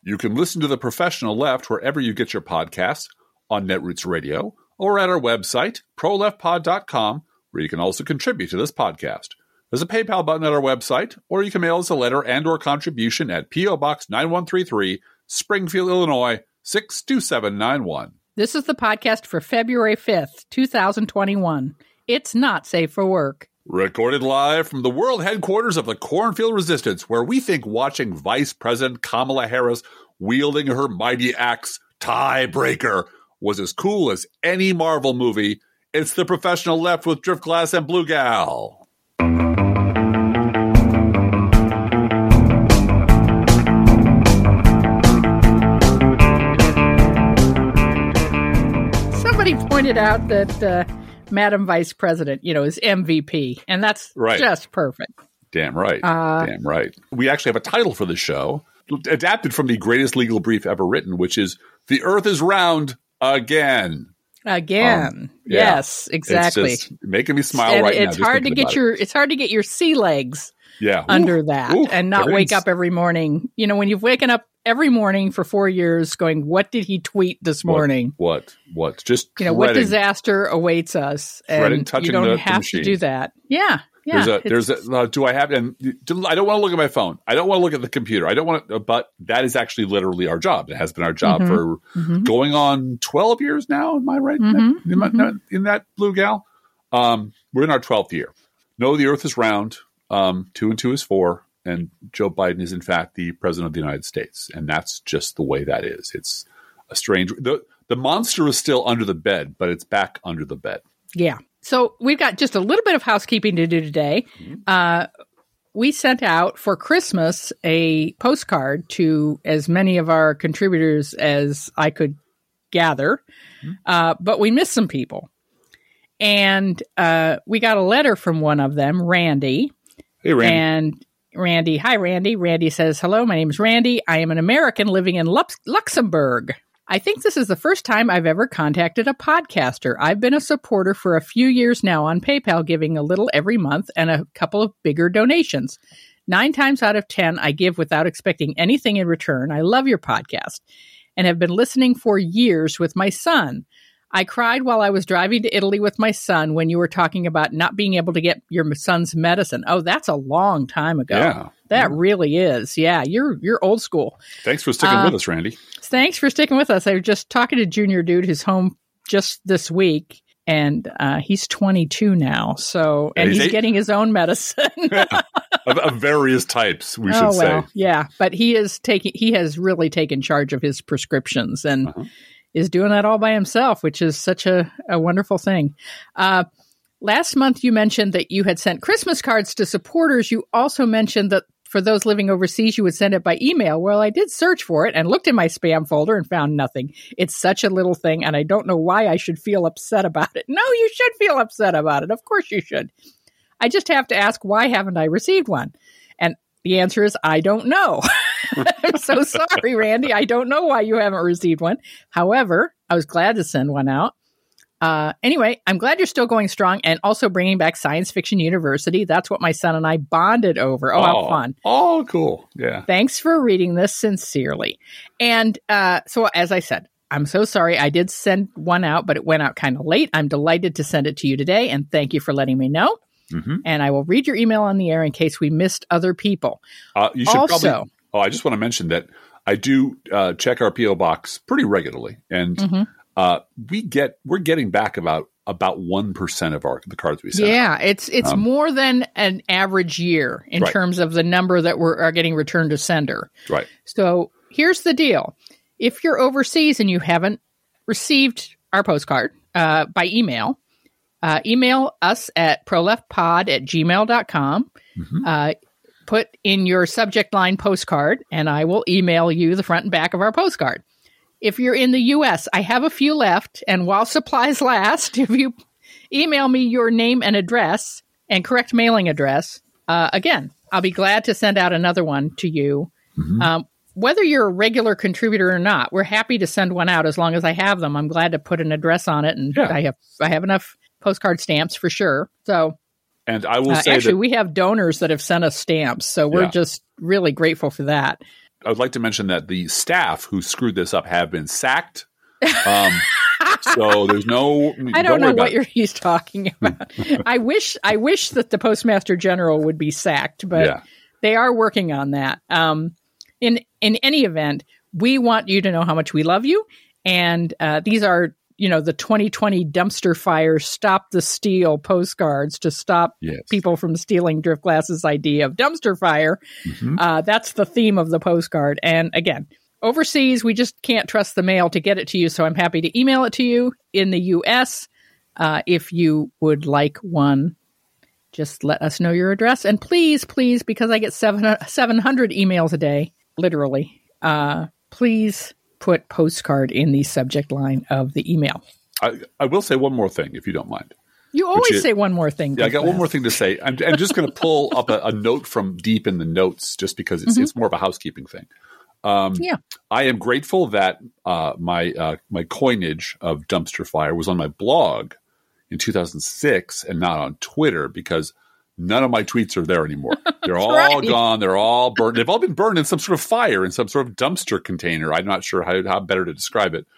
You can listen to The Professional Left wherever you get your podcasts, on Netroots Radio, or at our website, proleftpod.com, where you can also contribute to this podcast. There's a PayPal button at our website, or you can mail us a letter and or contribution at P.O. Box 9133, Springfield, Illinois, 62791. This is the podcast for February 5th, 2021. It's not safe for work. Recorded live from the world headquarters of the Cornfield Resistance, where we think watching Vice President Kamala Harris wielding her mighty axe, Tiebreaker, was as cool as any Marvel movie. It's The Professional Left with Driftglass and Blue Gal. Somebody pointed out that Madam Vice President, is MVP, and that's just perfect. Damn right. Damn right. We actually have a title for the show, adapted from the greatest legal brief ever written, which is The Earth is Round Again. Yes, exactly. It's just making me smile now. It's hard to get your sea legs under that and not wake up every morning. When you've waken up every morning for 4 years going, what did he tweet this morning? What? Just what disaster awaits us? And you don't have to do that. Yeah. Do I have, and I don't want to look at my phone. I don't want to look at the computer. I don't want to, but that is actually literally our job. It has been our job for going on 12 years now. Am I right? In that, Blue Gal? We're in our 12th year. No, the Earth is round. 2 and 2 is 4. And Joe Biden is, in fact, the president of the United States. And that's just the way that is. It's a strange, the monster is still under the bed, but it's back under the bed. Yeah. So we've got just a little bit of housekeeping to do today. We sent out for Christmas a postcard to as many of our contributors as I could gather, but we missed some people. And we got a letter from one of them, Randy. Hey, Randy. And Randy, hi, Randy. Randy says, hello, my name is Randy. I am an American living in Luxembourg. I think this is the first time I've ever contacted a podcaster. I've been a supporter for a few years now on PayPal, giving a little every month and a couple of bigger donations. 9 times out of 10, I give without expecting anything in return. I love your podcast and have been listening for years with my son. I cried while I was driving to Italy with my son when you were talking about not being able to get your son's medicine. Oh, that's a long time ago. Yeah. That really is. Yeah, you're old school. Thanks for sticking with us, Randy. Thanks for sticking with us. I was just talking to Junior Dude, who's home just this week, and he's 22 now. So, and he's getting his own medicine of various types. We should say, yeah. But he has really taken charge of his prescriptions and is doing that all by himself, which is such a wonderful thing. Last month, you mentioned that you had sent Christmas cards to supporters. You also mentioned that for those living overseas, you would send it by email. Well, I did search for it and looked in my spam folder and found nothing. It's such a little thing, and I don't know why I should feel upset about it. No, you should feel upset about it. Of course you should. I just have to ask, why haven't I received one? And the answer is, I don't know. I'm so sorry, Randy. I don't know why you haven't received one. However, I was glad to send one out. Anyway, I'm glad you're still going strong and also bringing back Science Fiction University. That's what my son and I bonded over. Oh, how fun. Oh, cool. Yeah. Thanks for reading this sincerely. And so, as I said, I'm so sorry. I did send one out, but it went out kind of late. I'm delighted to send it to you today, and thank you for letting me know. And I will read your email on the air in case we missed other people. You should also, I just want to mention that I do check our P.O. box pretty regularly, and we're getting back about 1% of the cards we send. Yeah, it's more than an average year in terms of the number that are getting returned to sender. Right. So here's the deal: if you're overseas and you haven't received our postcard by email, email us at proleftpod@gmail.com. Put in your subject line postcard, and I will email you the front and back of our postcard. If you're in the U.S., I have a few left, and while supplies last, if you email me your name and address and correct mailing address, again, I'll be glad to send out another one to you. Whether you're a regular contributor or not, we're happy to send one out as long as I have them. I'm glad to put an address on it, and I have enough postcard stamps for sure. So, and I will say actually, we have donors that have sent us stamps, so we're just really grateful for that. I would like to mention that the staff who screwed this up have been sacked. So there's no. I don't know what he's talking about. I wish that the Postmaster General would be sacked, but they are working on that. In any event, we want you to know how much we love you, and these are the 2020 dumpster fire stop the steal postcards to stop people from stealing Driftglass's idea of dumpster fire. Mm-hmm. That's the theme of the postcard, and again. Overseas, we just can't trust the mail to get it to you, so I'm happy to email it to you. In the U.S., if you would like one, just let us know your address. And please, because I get 700 emails a day, literally, please put postcard in the subject line of the email. I will say one more thing, if you don't mind. You always say one more thing. Yeah, I got one more thing to say. I'm just going to pull up a note from deep in the notes just because it's more of a housekeeping thing. I am grateful that my coinage of dumpster fire was on my blog in 2006 and not on Twitter because none of my tweets are there anymore. They're all gone. They're all burned. They've all been burned in some sort of fire, in some sort of dumpster container. I'm not sure how better to describe it.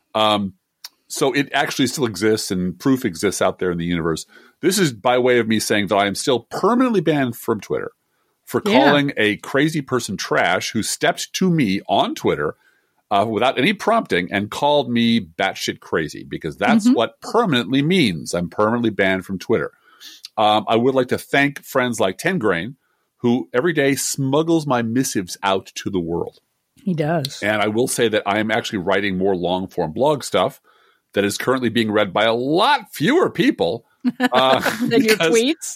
So it actually still exists and proof exists out there in the universe. This is by way of me saying that I am still permanently banned from Twitter for calling a crazy person trash who stepped to me on Twitter without any prompting and called me batshit crazy, because that's what permanently means. I'm permanently banned from Twitter. I would like to thank friends like Tengrain, who every day smuggles my missives out to the world. He does. And I will say that I am actually writing more long-form blog stuff that is currently being read by a lot fewer people than your tweets?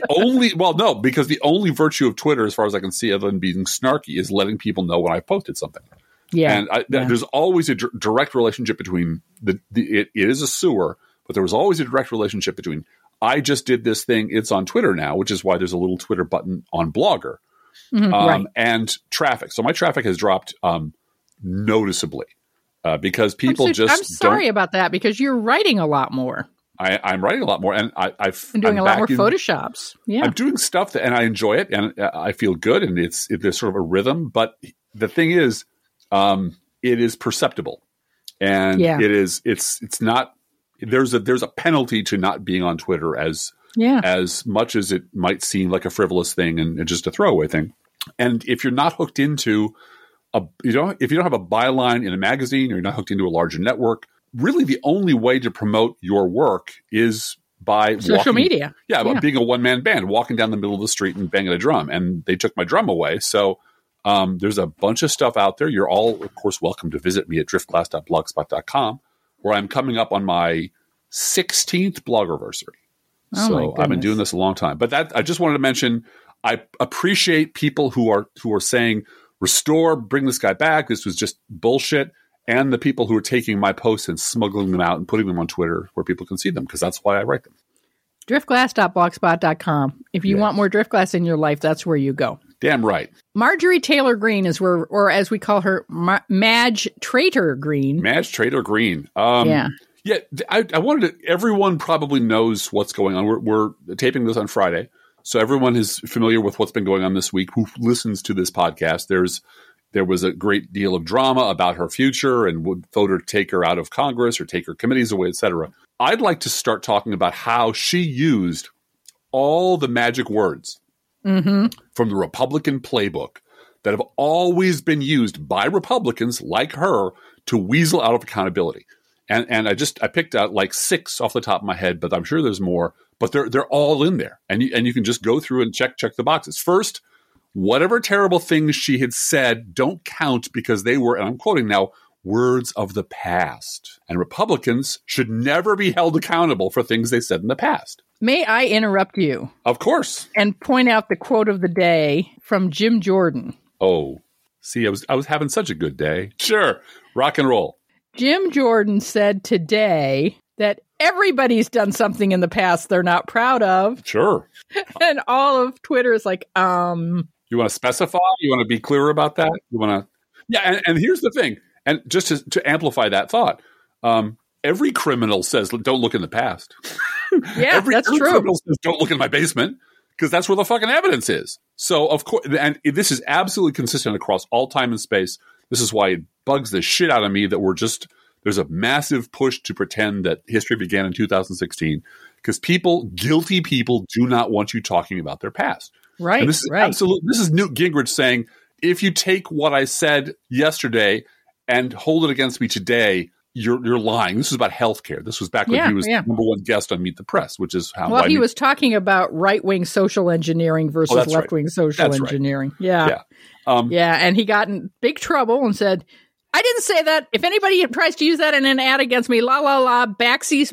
Because the only virtue of Twitter, as far as I can see, other than being snarky, is letting people know when I posted something. Yeah, and there's always a direct relationship between it is a sewer, but there was always a direct relationship between I just did this thing, it's on Twitter now, which is why there's a little Twitter button on Blogger, and traffic. So my traffic has dropped noticeably because people I'm sorry about that because you're writing a lot more. I'm writing a lot more, and I'm doing a lot more Photoshops. Yeah, I'm doing stuff and I enjoy it, and I feel good, and there's sort of a rhythm. But the thing is, it is perceptible, and it's not. There's a penalty to not being on Twitter as much as it might seem like a frivolous thing and just a throwaway thing. And if you're not hooked into if you don't have a byline in a magazine, or you're not hooked into a larger network. Really, the only way to promote your work is by social media. Yeah, being a one-man band, walking down the middle of the street and banging a drum. And they took my drum away. So there's a bunch of stuff out there. You're all, of course, welcome to visit me at driftglass.blogspot.com, where I'm coming up on my 16th blogiversary. So I've been doing this a long time. But I just wanted to mention, I appreciate people who are saying, restore, bring this guy back. This was just bullshit. And the people who are taking my posts and smuggling them out and putting them on Twitter where people can see them, because that's why I write them. Driftglass.blogspot.com. If you want more Driftglass in your life, that's where you go. Damn right. Marjorie Taylor Greene is where, or as we call her, Madge Trader Greene. Madge Trader Greene. Yeah, I wanted to, everyone probably knows what's going on. We're taping this on Friday, so everyone is familiar with what's been going on this week who listens to this podcast. There was a great deal of drama about her future and would voter take her out of Congress or take her committees away, etc. I'd like to start talking about how she used all the magic words from the Republican playbook that have always been used by Republicans like her to weasel out of accountability. And I picked out like 6 off the top of my head, but I'm sure there's more. But they're all in there, and you can just go through and check the boxes. First, whatever terrible things she had said don't count because they were, and I'm quoting now, words of the past. And Republicans should never be held accountable for things they said in the past. May I interrupt you? Of course. And point out the quote of the day from Jim Jordan. Oh, see, I was having such a good day. Sure, rock and roll. Jim Jordan said today that everybody's done something in the past they're not proud of. Sure. And all of Twitter is like, You want to specify? You want to be clear about that? You want to? Yeah, and here's the thing. And just to amplify that thought, every criminal says, don't look in the past. Yeah, that's true. Every criminal says, don't look in my basement. because that's where the fucking evidence is. So, of course, and this is absolutely consistent across all time and space. This is why it bugs the shit out of me that there's a massive push to pretend that history began in 2016, because guilty people do not want you talking about their past. Right. And this is Newt Gingrich saying, if you take what I said yesterday and hold it against me today, you're lying. This is about healthcare. This was back when he was number one guest on Meet the Press, which is how. Well, he was talking about right-wing social engineering versus left-wing social engineering. Right. Yeah. And he got in big trouble and said, I didn't say that. If anybody tries to use that in an ad against me, backsies,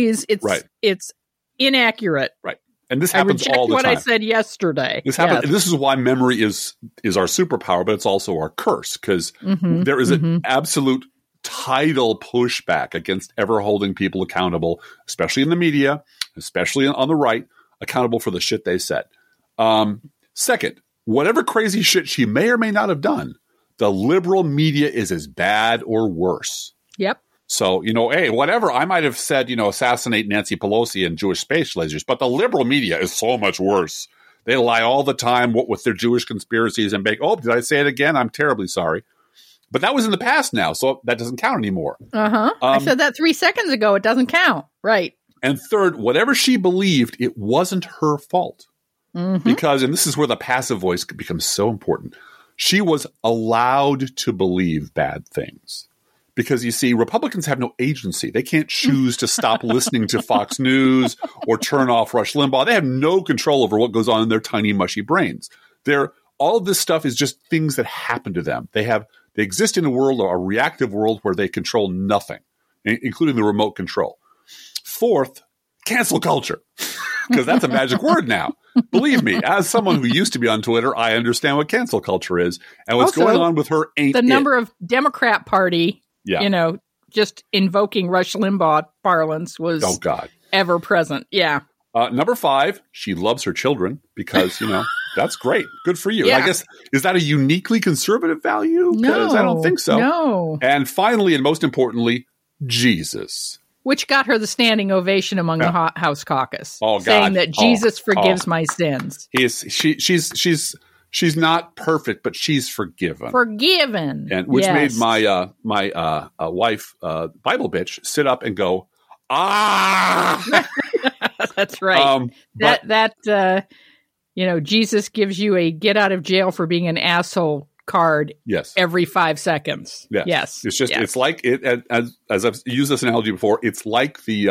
it's inaccurate. Right. And this happens all the time. I reject what I said yesterday. This happens. Yes. This is why memory is our superpower, but it's also our curse, because there is an absolute tidal pushback against ever holding people accountable, especially in the media, especially on the right, accountable for the shit they said. Second, whatever crazy shit she may or may not have done, the liberal media is as bad or worse. Yep. So, hey, whatever I might have said, assassinate Nancy Pelosi and Jewish space lasers, but the liberal media is so much worse. They lie all the time with their Jewish conspiracies and did I say it again? I'm terribly sorry. But that was in the past now, so that doesn't count anymore. I said that 3 seconds ago. It doesn't count. Right. And third, whatever she believed, it wasn't her fault. Because, and this is where the passive voice becomes so important, she was allowed to believe bad things. Because, you see, Republicans have no agency. They can't choose to stop listening to Fox News or turn off Rush Limbaugh. They have no control over what goes on in their tiny, mushy brains. All of this stuff is just things that happen to them. They exist in a world, a reactive world, where they control nothing, including the remote control. Fourth, cancel culture, because that's a magic word now. Believe me, as someone who used to be on Twitter, I understand what cancel culture is. And what's going on with her ain't the number of Democrat Party, just invoking Rush Limbaugh parlance was ever present. Yeah. Number 5, she loves her children because, that's great. Good for you. Yeah. I guess, is that a uniquely conservative value? Because I don't think so. No. And finally, and most importantly, Jesus. Which got her the standing ovation among the House caucus. Oh, God. Saying that Jesus forgives my sins. She's not perfect, but she's forgiven. And which made my wife, Bible bitch, sit up and go, ah! That's right. Jesus gives you a get out of jail for being an asshole card every 5 seconds. Yes. It's just, it's like it, as I've used this analogy before, it's like the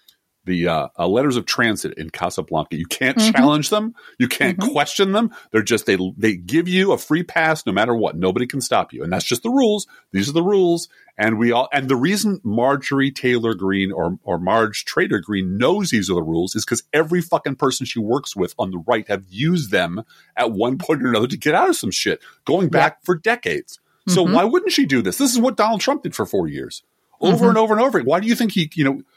letters of transit in Casablanca. You can't challenge them. You can't question them. They're just, they give you a free pass no matter what. Nobody can stop you. And that's just the rules. These are the rules. And the reason Marjorie Taylor Greene or Marge Trader Greene knows these are the rules is because every fucking person she works with on the right have used them at one point or another to get out of some shit, going back for decades. So why wouldn't she do this? This is what Donald Trump did for 4 years. Over and over and over. Why do you think he,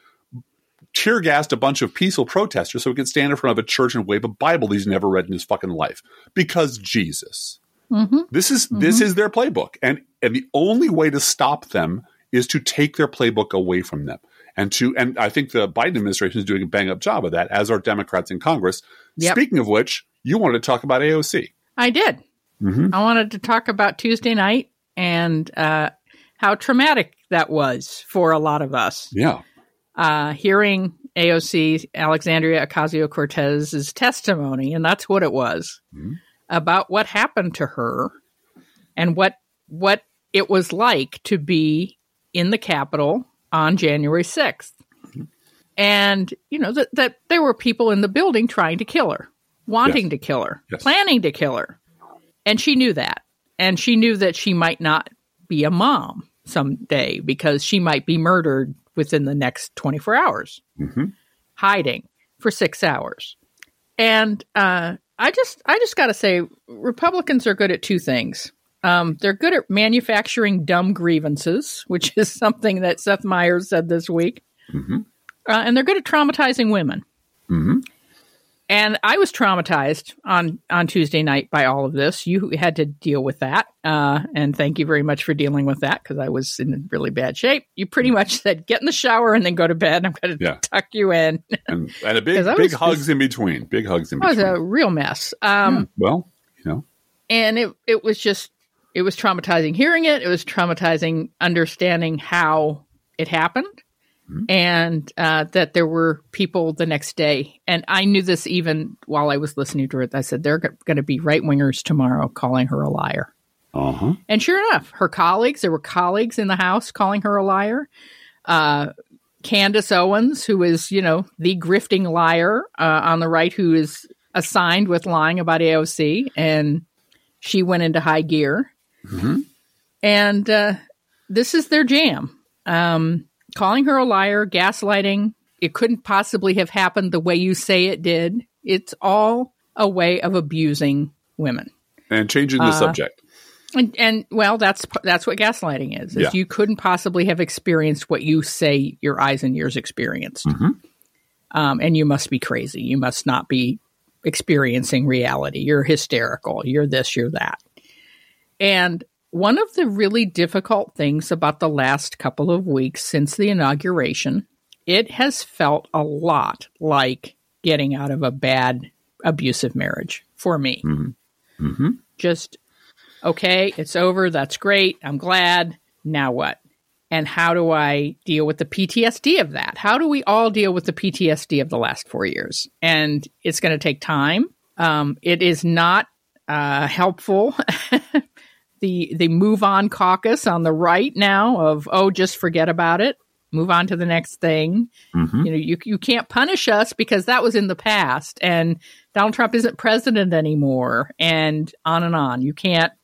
tear gassed a bunch of peaceful protesters so he could stand in front of a church and wave a Bible he's never read in his fucking life? Because Jesus. This is their playbook. And the only way to stop them is to take their playbook away from them. And I think the Biden administration is doing a bang up job of that, as are Democrats in Congress. Yep. Speaking of which, you wanted to talk about AOC. I did. I wanted to talk about Tuesday night and how traumatic that was for a lot of us. Yeah. Hearing AOC, Alexandria Ocasio-Cortez's testimony, and that's what it was, about what happened to her and what it was like to be in the Capitol on January 6th. And, that there were people in the building trying to kill her, wanting to kill her, planning to kill her. And she knew that. And she knew that she might not be a mom someday because she might be murdered within the next 24 hours, hiding for 6 hours. And I just got to say, Republicans are good at two things. They're good at manufacturing dumb grievances, which is something that Seth Meyers said this week. And they're good at traumatizing women. And I was traumatized on Tuesday night by all of this. You had to deal with that. And thank you very much for dealing with that because I was in really bad shape. You pretty much said, get in the shower and then go to bed. I'm going to tuck you in. And a big hugs in between. Big hugs in between. It was a real mess. Well, And it was traumatizing hearing it. It was traumatizing understanding how it happened. And that there were people the next day. And I knew this even while I was listening to it. I said, there are going to be right-wingers tomorrow calling her a liar. Uh-huh. And sure enough, there were colleagues in the House calling her a liar. Candace Owens, who is, the grifting liar on the right, who is assigned with lying about AOC. And she went into high gear. Mm-hmm. And this is their jam. Calling her a liar, gaslighting, it couldn't possibly have happened the way you say it did. It's all a way of abusing women. And changing the subject. And well, that's what gaslighting is. You couldn't possibly have experienced what you say your eyes and ears experienced. Mm-hmm. And you must be crazy. You must not be experiencing reality. You're hysterical. You're this, you're that. And one of the really difficult things about the last couple of weeks since the inauguration, it has felt a lot like getting out of a bad, abusive marriage for me. Mm-hmm. Mm-hmm. Just, okay, it's over. That's great. I'm glad. Now what? And how do I deal with the PTSD of that? How do we all deal with the PTSD of the last 4 years? And it's going to take time. It is not helpful. The move on caucus on the right now of, just forget about it. Move on to the next thing. Mm-hmm. You can't punish us because that was in the past and Donald Trump isn't president anymore and on and on. You can't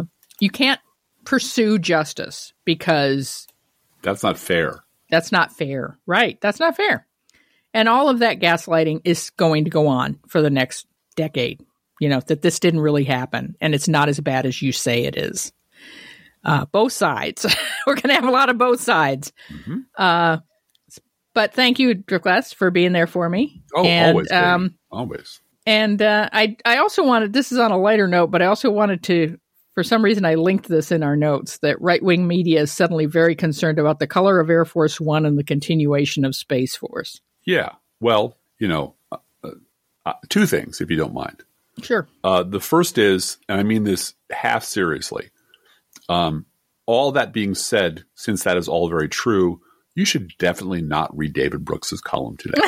pursue justice because that's not fair. That's not fair. Right. That's not fair. And all of that gaslighting is going to go on for the next decade. That this didn't really happen and it's not as bad as you say it is. Both sides. We're going to have a lot of both sides. Mm-hmm. But thank you, Drickless, for being there for me. Oh, and, always. Always. And I also wanted, this is on a lighter note, but I also wanted to, for some reason, I linked this in our notes, that right-wing media is suddenly very concerned about the color of Air Force One and the continuation of Space Force. Yeah. Well, two things, if you don't mind. Sure. The first is, and I mean this half seriously, all that being said, since that is all very true, you should definitely not read David Brooks's column today.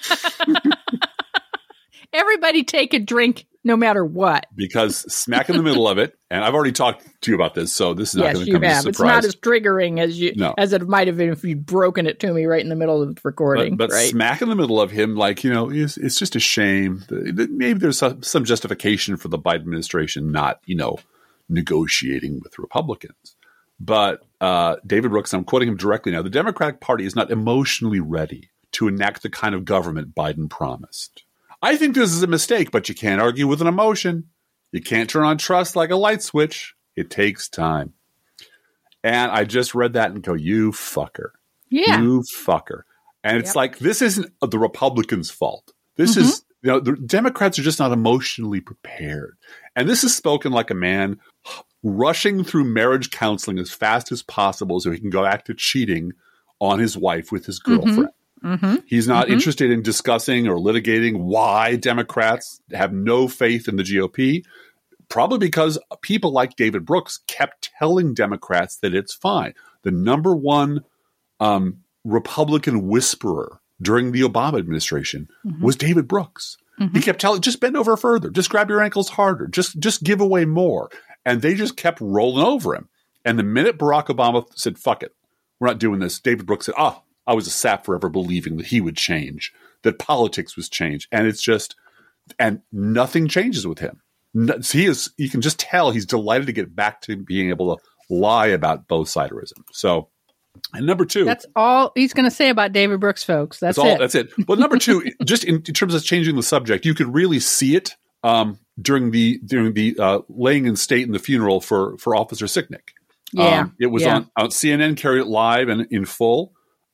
Everybody take a drink no matter what. Because smack in the middle of it, and I've already talked to you about this, so this is not going to come as a surprise. It's not as triggering as it might have been if you'd broken it to me right in the middle of the recording. But right? Smack in the middle of him, it's just a shame. Maybe there's some justification for the Biden administration not, negotiating with Republicans. But David Brooks, I'm quoting him directly now, the Democratic Party is not emotionally ready to enact the kind of government Biden promised. I think this is a mistake, but you can't argue with an emotion. You can't turn on trust like a light switch. It takes time. And I just read that and go, you fucker. Yeah. You fucker. And it's like, this isn't the Republicans' fault. This is, the Democrats are just not emotionally prepared. And this is spoken like a man rushing through marriage counseling as fast as possible so he can go back to cheating on his wife with his girlfriend. Mm-hmm. He's not interested in discussing or litigating why Democrats have no faith in the GOP, probably because people like David Brooks kept telling Democrats that it's fine. The number one Republican whisperer during the Obama administration was David Brooks. Mm-hmm. He kept telling, just bend over further, just grab your ankles harder, just give away more. And they just kept rolling over him. And the minute Barack Obama said, fuck it, we're not doing this, David Brooks said, I was a sap forever believing that he would change, that politics was change. And it's just, and nothing changes with him. You can just tell he's delighted to get back to being able to lie about both siderism. So, and number two. That's all he's going to say about David Brooks, folks. That's it. But number two, just in terms of changing the subject, you could really see it during the laying in state and the funeral for Officer Sicknick. Yeah. It was on CNN, carried it live and in full.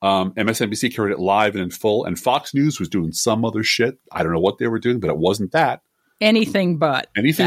MSNBC carried it live and in full, and Fox News was doing some other shit. I don't know what they were doing, but it wasn't that. Anything but.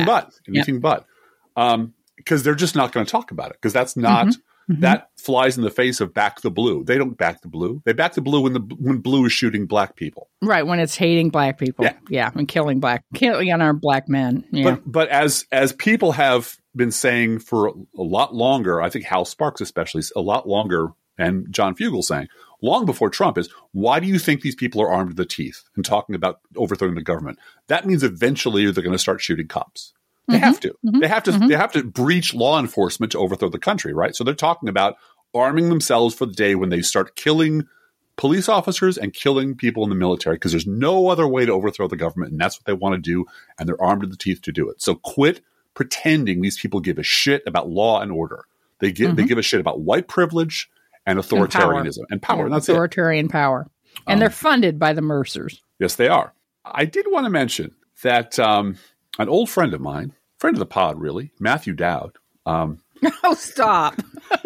Because they're just not going to talk about it, because that's not that flies in the face of back the blue. They don't back the blue. They back the blue when blue is shooting black people. Right, when it's hating black people. Yeah, and killing unarmed black men. Yeah. But as people have been saying for a lot longer, I think Hal Sparks especially, a lot longer, and John Fugel saying, long before Trump, is, why do you think these people are armed to the teeth and talking about overthrowing the government? That means eventually they're going to start shooting cops. They have to. They have to breach law enforcement to overthrow the country, right? So they're talking about arming themselves for the day when they start killing police officers and killing people in the military, because there's no other way to overthrow the government, and that's what they want to do, and they're armed to the teeth to do it. So quit pretending these people give a shit about law and order. They give a shit about white privilege and authoritarianism and power. And that's authoritarian power. And they're funded by the Mercers. Yes, they are. I did want to mention that an old friend of mine, friend of the pod, really, Matthew Dowd. Oh, stop!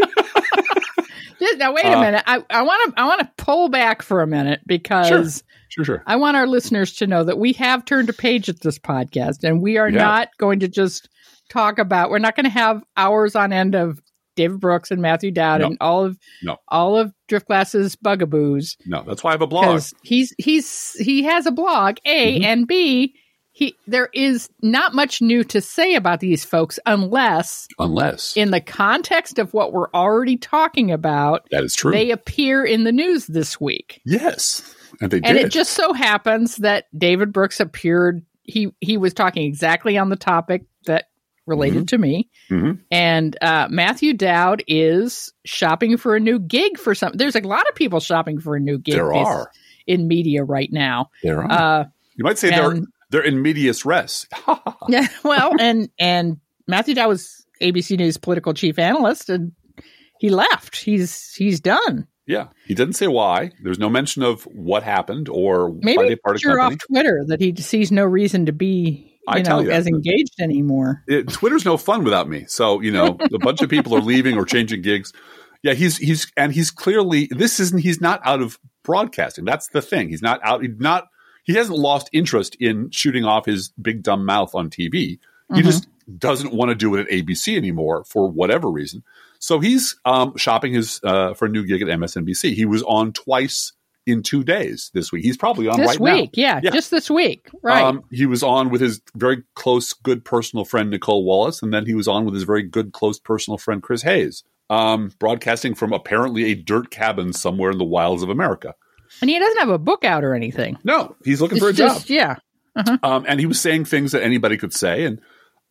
Now wait a minute. I want to pull back for a minute, because sure. I want our listeners to know that we have turned a page at this podcast, and we are not going to just talk about. We're not going to have hours on end of David Brooks and Matthew Dowd and all of Driftglass's bugaboos. No, that's why I have a blog. He has a blog, A, and B. There is not much new to say about these folks unless in the context of what we're already talking about, that is true, they appear in the news this week. Yes, and they did. And it just so happens that David Brooks appeared. He was talking exactly on the topic that related to me. And Matthew Dowd is shopping for a new gig for something. There's a lot of people shopping for a new gig. There are in media right now. There are. You might say they're in medias res. Yeah, well, and Matthew Dowd was ABC News political chief analyst, and he left. He's done. Yeah, he didn't say why. There's no mention of what happened or maybe why they parted company. Off Twitter that he sees no reason to be as engaged anymore. Twitter's no fun without me. So a bunch of people are leaving or changing gigs. Yeah, he's clearly he's not out of broadcasting. That's the thing. He's not out. He hasn't lost interest in shooting off his big dumb mouth on TV. He just doesn't want to do it at ABC anymore for whatever reason. So he's shopping for a new gig at MSNBC. He was on twice in 2 days this week. He's probably on this week. Yeah, just this week. Right. He was on with his very close, good personal friend, Nicole Wallace. And then he was on with his very good, close personal friend, Chris Hayes, broadcasting from apparently a dirt cabin somewhere in the wilds of America. And he doesn't have a book out or anything. No, he's looking for a job. Yeah. And he was saying things that anybody could say. And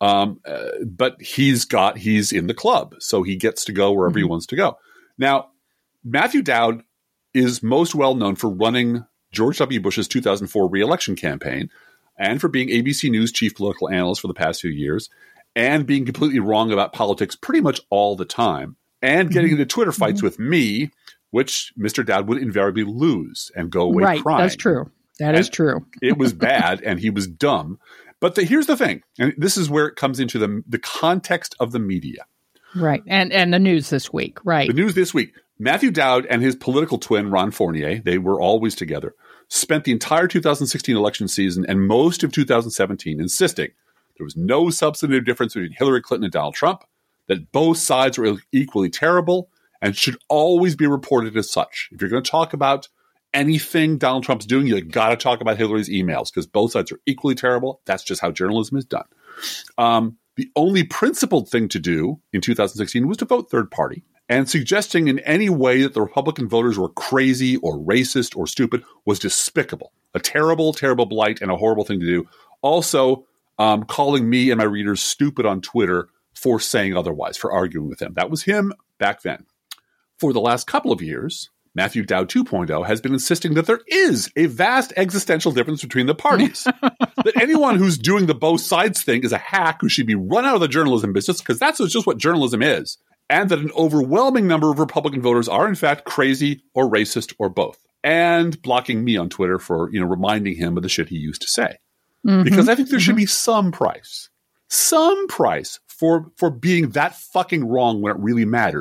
but he's in the club, so he gets to go wherever he wants to go. Now, Matthew Dowd is most well known for running George W. Bush's 2004 reelection campaign, and for being ABC News chief political analyst for the past few years, and being completely wrong about politics pretty much all the time, and getting into Twitter fights with me, which Mr. Dowd would invariably lose and go away crying. Right, that's true. That is true. It was bad, and he was dumb. But here's the thing, and this is where it comes into the context of the media. Right, and the news this week, right. The news this week. Matthew Dowd and his political twin, Ron Fournier, they were always together, spent the entire 2016 election season and most of 2017 insisting there was no substantive difference between Hillary Clinton and Donald Trump, that both sides were equally terrible, and should always be reported as such. If you're going to talk about anything Donald Trump's doing, you got to talk about Hillary's emails, because both sides are equally terrible. That's just how journalism is done. The only principled thing to do in 2016 was to vote third party, and suggesting in any way that the Republican voters were crazy or racist or stupid was despicable. A terrible, terrible blight and a horrible thing to do. Also, calling me and my readers stupid on Twitter for saying otherwise, for arguing with him. That was him back then. For the last couple of years, Matthew Dowd 2.0 has been insisting that there is a vast existential difference between the parties. That anyone who's doing the both sides thing is a hack who should be run out of the journalism business, because that's just what journalism is. And that an overwhelming number of Republican voters are in fact crazy or racist or both. And blocking me on Twitter for, reminding him of the shit he used to say. Because I think there should be some price for being that fucking wrong when it really mattered.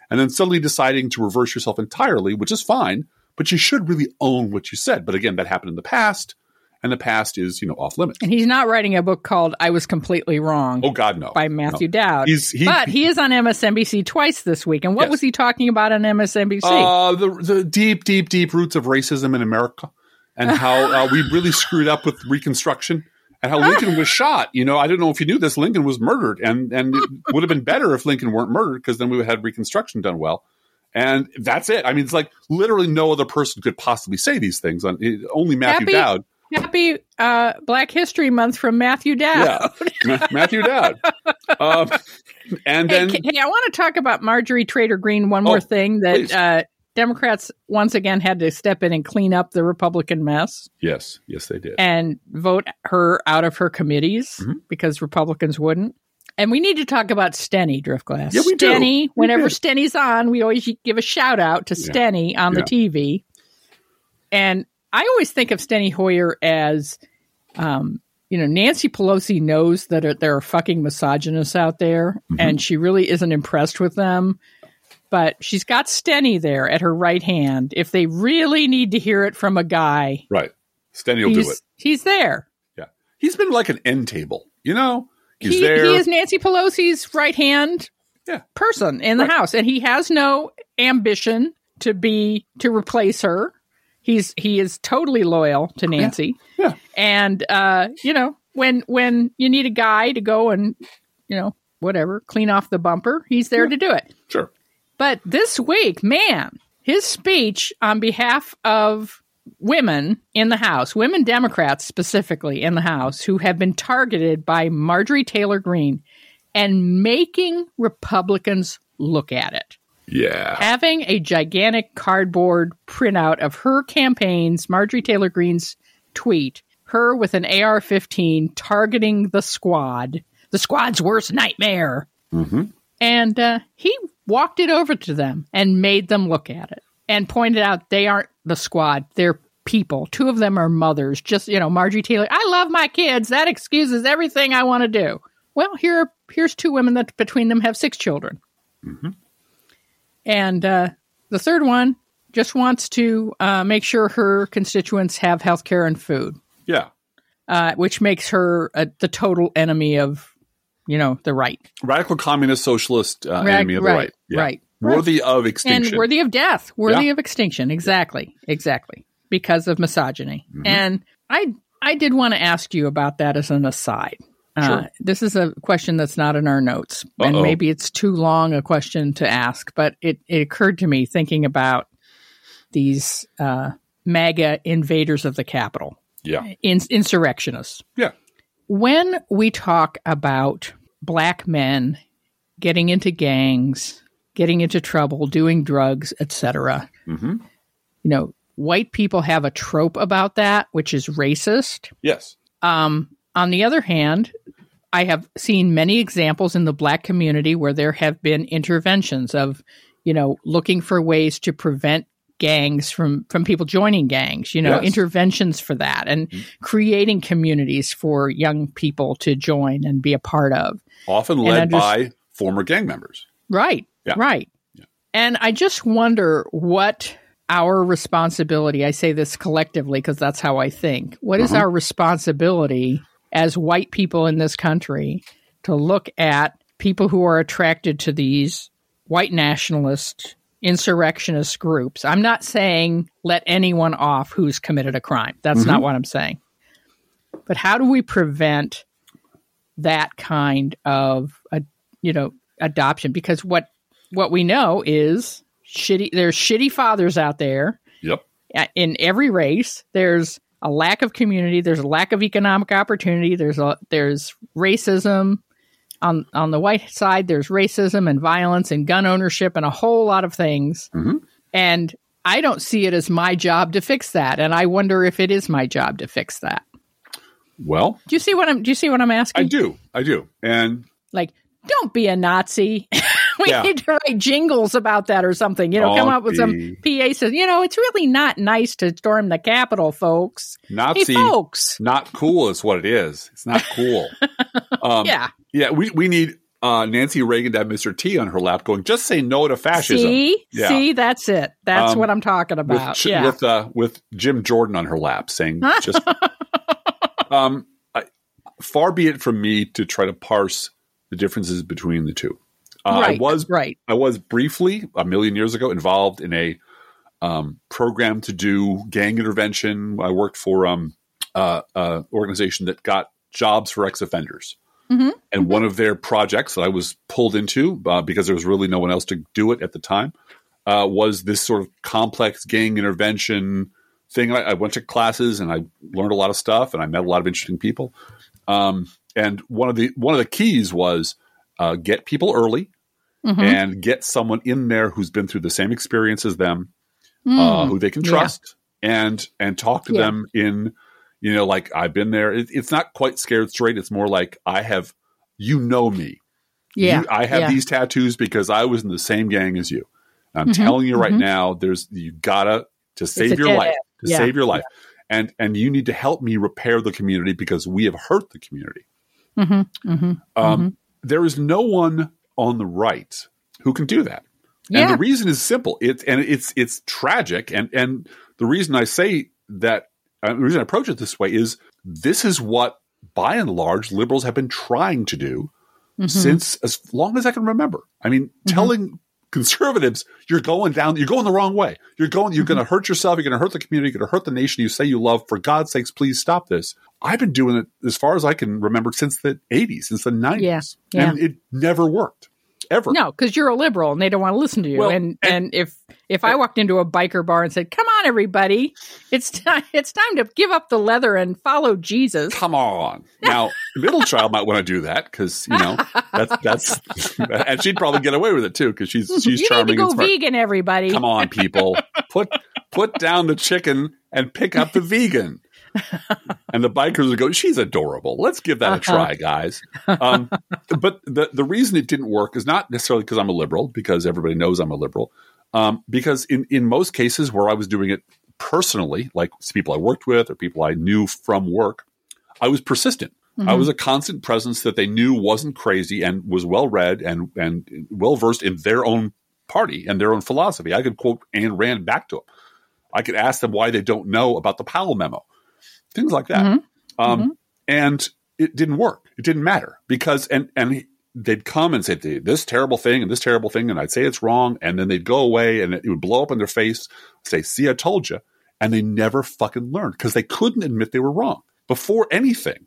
and then suddenly deciding to reverse yourself entirely, which is fine, but you should really own what you said. But again, that happened in the past, and the past is, off limits. And he's not writing a book called I Was Completely Wrong. Oh, God, no. By Matthew Dowd. But he is on MSNBC twice this week. And what was he talking about on MSNBC? The deep, deep, deep roots of racism in America, and how we really screwed up with Reconstruction. And how Lincoln was shot. I don't know if you knew this. Lincoln was murdered. And it would have been better if Lincoln weren't murdered, because then we would have had Reconstruction done well. And that's it. I mean, it's like literally no other person could possibly say these things. Only Matthew Dowd. Happy Black History Month from Matthew Dowd. Yeah, Matthew Dowd. And then... Hey, I want to talk about Marjorie Taylor Greene one more thing that... Democrats once again had to step in and clean up the Republican mess. Yes, they did. And vote her out of her committees because Republicans wouldn't. And we need to talk about Steny, Driftglass. Yeah, we Steny, whenever Steny's on, we always give a shout out to Steny on the TV. And I always think of Steny Hoyer as, Nancy Pelosi knows that there are fucking misogynists out there, and she really isn't impressed with them. But she's got Steny there at her right hand. If they really need to hear it from a guy. Right. Steny will do it. He's there. Yeah. He's been like an end table, He's there. He is Nancy Pelosi's right hand person in the House. And he has no ambition to replace her. He is totally loyal to Nancy. Yeah. And, when you need a guy to go and, clean off the bumper, he's there to do it. Sure. But this week, man, his speech on behalf of women in the House, women Democrats specifically in the House, who have been targeted by Marjorie Taylor Greene and making Republicans look at it. Yeah. Having a gigantic cardboard printout of her campaigns, Marjorie Taylor Greene's tweet, her with an AR-15 targeting the squad's worst nightmare. Mm-hmm. And he walked it over to them and made them look at it and pointed out they aren't the squad. They're people. Two of them are mothers. Just, Marjorie Taylor, I love my kids. That excuses everything I want to do. Well, here's two women that between them have 6 children. Mm-hmm. And the third one just wants to make sure her constituents have health care and food. Yeah. Which makes her the total enemy of the right. Radical communist socialist enemy of the right. Yeah. Right. Worthy of extinction. And worthy of death. Worthy of extinction. Exactly. Because of misogyny. Mm-hmm. And I did want to ask you about that as an aside. Sure. This is a question that's not in our notes. And maybe it's too long a question to ask. But it occurred to me thinking about these MAGA invaders of the Capitol. Yeah. Insurrectionists. Yeah. When we talk about Black men getting into gangs, getting into trouble, doing drugs, etc., white people have a trope about that, which is racist. Yes. On the other hand, I have seen many examples in the Black community where there have been interventions of, looking for ways to prevent gangs from people joining gangs, interventions for that and creating communities for young people to join and be a part of. Often led by former gang members. Right. Yeah. Right. Yeah. And I just wonder what our responsibility, I say this collectively because that's how I think, what is our responsibility as white people in this country to look at people who are attracted to these white nationalist insurrectionist groups? I'm not saying let anyone off who's committed a crime. That's not what I'm saying. But how do we prevent that kind of, adoption? Because what we know is there's shitty fathers out there. Yep. In every race, there's a lack of community. There's a lack of economic opportunity. There's racism. On the white side, there's racism and violence and gun ownership and a whole lot of things. Mm-hmm. And I don't see it as my job to fix that. And I wonder if it is my job to fix that. Well, do you see what I'm asking? I do. And don't be a Nazi. We need to write jingles about that or something. Come up with some PA says, it's really not nice to storm the Capitol, folks. Nazi, hey, folks. Not cool is what it is. It's not cool. Yeah. We need Nancy Reagan to have Mr. T on her lap going, just say no to fascism. See, that's it. That's what I'm talking about. With Jim Jordan on her lap saying, just far be it from me to try to parse the differences between the two. I was briefly, a million years ago, involved in a program to do gang intervention. I worked for an organization that got jobs for ex-offenders. Mm-hmm. And one of their projects that I was pulled into because there was really no one else to do it at the time was this sort of complex gang intervention thing. I went to classes and I learned a lot of stuff and I met a lot of interesting people. And one of the keys was get people early and get someone in there who's been through the same experience as them, who they can trust and talk to them in. Like I've been there. It's not quite scared straight. It's more like I have, me. Yeah. I have these tattoos because I was in the same gang as you. And I'm telling you right now, you gotta save your life, save your life. And you need to help me repair the community because we have hurt the community. There is no one on the right who can do that. And the reason is simple. It's tragic. And the reason I say that, the reason I approach it this way is this is what, by and large, liberals have been trying to do since as long as I can remember. I mean, telling conservatives, you're going the wrong way. You're going to hurt yourself. You're going to hurt the community. You're going to hurt the nation you say you love. For God's sakes, please stop this. I've been doing it as far as I can remember since the 80s, since the 90s. And it never worked. Ever. No, because you're a liberal and they don't want to listen to you. Well, and if I walked into a biker bar and said, "Come on, everybody, it's time to give up the leather and follow Jesus." Come on, now the middle child might want to do that because that's and she'd probably get away with it too because she's charming. You need to go and smart. Vegan, everybody. Come on, people, put down the chicken and pick up the vegan. And the bikers would go, she's adorable. Let's give that a try, guys. But the reason it didn't work is not necessarily because I'm a liberal, because everybody knows I'm a liberal. Because in most cases where I was doing it personally, like people I worked with or people I knew from work, I was persistent. I was a constant presence that they knew wasn't crazy and was well-read and well-versed in their own party and their own philosophy. I could quote Ayn Rand back to them. I could ask them why they don't know about the Powell memo. Things like that. And it didn't work. It didn't matter because, and they'd come and say this terrible thing and this terrible thing. And I'd say it's wrong. And then they'd go away and it would blow up in their face, say, see, I told you. And they never fucking learned because they couldn't admit they were wrong. Before anything,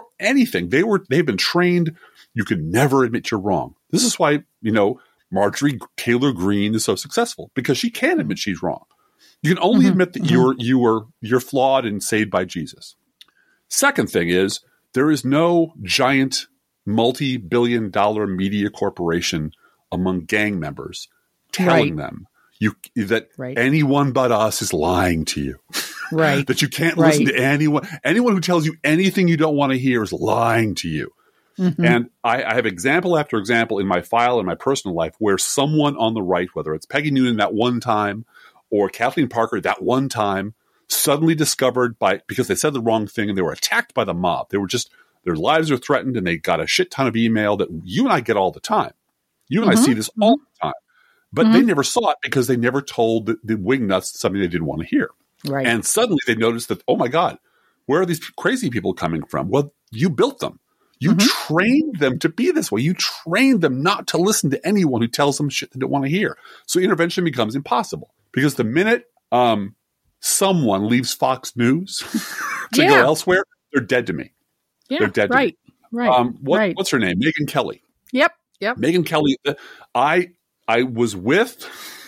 they've been trained. You can never admit you're wrong. This is why, Marjorie Taylor Greene is so successful because she can't admit she's wrong. You can only admit that you're flawed and saved by Jesus. Second thing is there is no giant multi-billion-dollar media corporation among gang members telling them that anyone but us is lying to you. Right. That you can't listen to anyone. Anyone who tells you anything you don't want to hear is lying to you. And I have example after example in my file in my personal life where someone on the right, whether it's Peggy Noonan that one time or Kathleen Parker that one time, suddenly discovered because they said the wrong thing and they were attacked by the mob. They were their lives are threatened and they got a shit ton of email that you and I get all the time. You and I see this all the time. But they never saw it because they never told the wingnuts something they didn't want to hear. Right. And suddenly they noticed that, oh my God, where are these crazy people coming from? Well, you built them. You trained them to be this way. You trained them not to listen to anyone who tells them shit they don't want to hear. So intervention becomes impossible because the minute someone leaves Fox News to go elsewhere, they're dead to me. Yeah, they're dead to me. Right. What's her name? Megyn Kelly. Yep. Megyn Kelly. I was with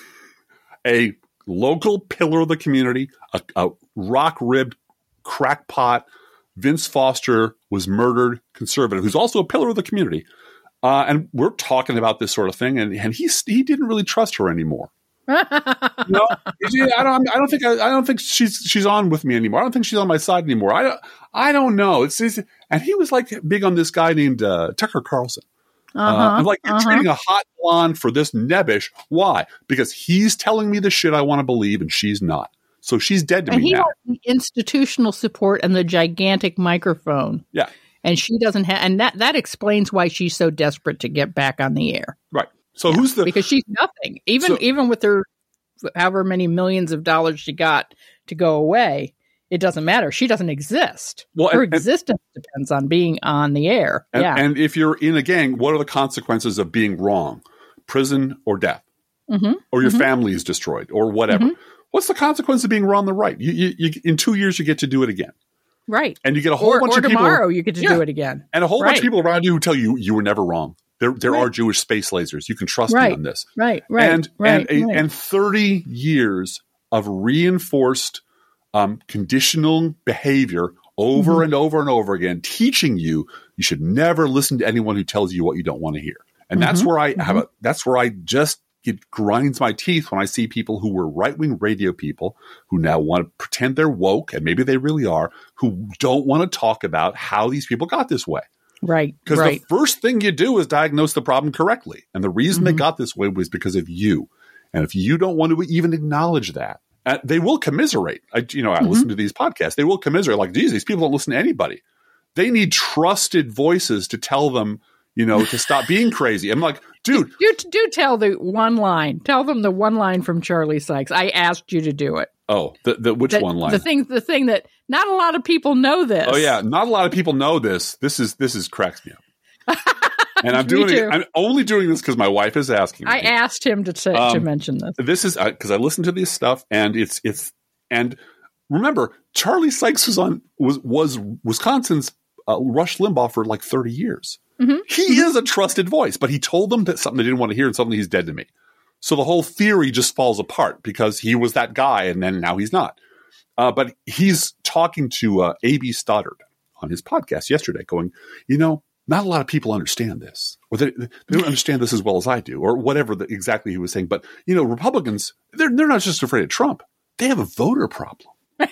a local pillar of the community, a rock-ribbed crackpot. Vince Foster was murdered, conservative, who's also a pillar of the community. And we're talking about this sort of thing, and he didn't really trust her anymore. I don't think she's on with me anymore. I don't think she's on my side anymore. I don't know. And he was like big on this guy named Tucker Carlson. I'm like, you're trading a hot blonde for this nebbish. Why? Because he's telling me the shit I want to believe, and she's not. So she's dead to me now. And he has the institutional support and the gigantic microphone. Yeah. And she doesn't have, and that explains why she's so desperate to get back on the air. Right. So because she's nothing. Even with her however many millions of dollars she got to go away, it doesn't matter. She doesn't exist. Well, her existence depends on being on the air. And if you're in a gang, what are the consequences of being wrong? Prison or death, or your family is destroyed, or whatever. What's the consequence of being wrong the right? You in 2 years you get to do it again, right? And you get a whole bunch of people. Or tomorrow you get to do it again, and a whole bunch of people around you who tell you you were never wrong. There are Jewish space lasers. You can trust me on this, right? And 30 years of reinforced conditional behavior over and over and over again, teaching you should never listen to anyone who tells you what you don't want to hear. And that's where it grinds my teeth when I see people who were right-wing radio people who now want to pretend they're woke, and maybe they really are, who don't want to talk about how these people got this way. Right. Because the first thing you do is diagnose the problem correctly. And the reason they got this way was because of you. And if you don't want to even acknowledge that, they will commiserate. I listen to these podcasts. They will commiserate like, geez, these people don't listen to anybody. They need trusted voices to tell them, to stop being crazy. I'm like, dude. Do tell the one line. Tell them the one line from Charlie Sykes. I asked you to do it. Oh, which one line? The thing that not a lot of people know this. Oh yeah, not a lot of people know this. This is cracks me up. And I'm doing it. I'm only doing this because my wife is asking me. I asked him to mention this. This is because I listened to this stuff, and and remember, Charlie Sykes was Wisconsin's Rush Limbaugh for like 30 years. He is a trusted voice, but he told them that something they didn't want to hear, and suddenly he's dead to me. So the whole theory just falls apart because he was that guy, and then now he's not. But he's talking to A.B. Stoddard on his podcast yesterday, going, not a lot of people understand this, or they don't understand this as well as I do, or whatever exactly he was saying. But, Republicans, they're not just afraid of Trump. They have a voter problem.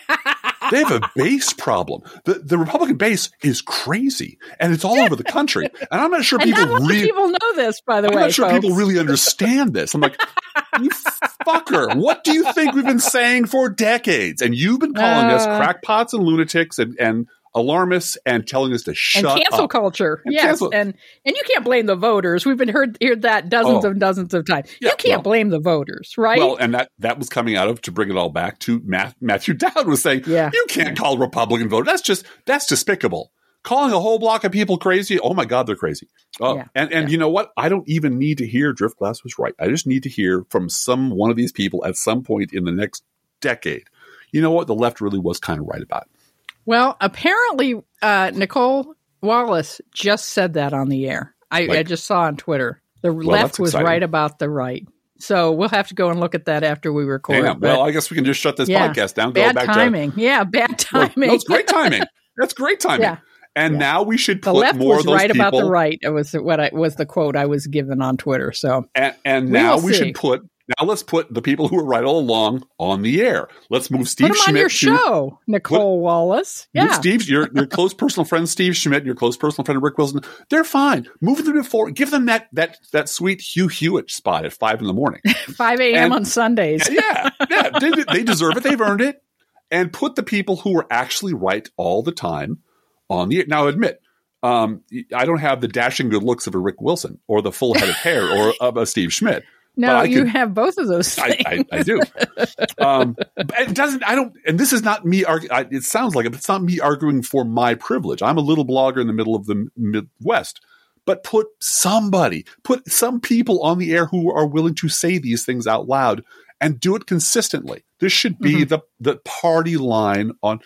They have a base problem. The Republican base is crazy, and it's all over the country. And I'm not sure people know this, by the way. I'm not sure folks. people really understand this. I'm like, you fucker, what do you think we've been saying for decades? And you've been calling us crackpots and lunatics and alarmists and telling us to shut up. And cancel culture. Yes. And you can't blame the voters. We've been heard that dozens and dozens of times. Yeah, you can't blame the voters, right? Well, and that was coming out of, to bring it all back to Matthew Dowd was saying, you can't call Republican voters. That's despicable. Calling a whole block of people crazy. Oh my God, they're crazy. And you know what? I don't even need to hear Driftglass was right. I just need to hear from one of these people at some point in the next decade. You know what? The left really was kind of right about it. Well, apparently, Nicole Wallace just said that on the air. I just saw on Twitter. The left was right about the right. So we'll have to go and look at that after we record. Yeah, well, I guess we can just shut this podcast down. Bad timing. Bad timing. No, it's great timing. That's great timing. Yeah. And now we should put more of those people. The left was right about the right. It was was the quote I was given on Twitter. So and now we should put. Now let's put the people who were right all along on the air. Let's move Steve Schmidt. Put them on your show, Nicole Wallace. Yeah. Steve, your close personal friend Steve Schmidt, your close personal friend Rick Wilson, they're fine. Move them to 4. Give them that sweet Hugh Hewitt spot at 5 in the 5 a.m. on Sundays. Yeah. They deserve it. They've earned it. And put the people who are actually right all the time on the air. Now, admit, I don't have the dashing good looks of a Rick Wilson or the full head of hair or of a Steve Schmidt. No, you have both of those things. I do. It doesn't. I don't. And this is not me. It sounds like it, but it's not me arguing for my privilege. I'm a little blogger in the middle of the Midwest. But put some people on the air who are willing to say these things out loud and do it consistently. This should be the party line on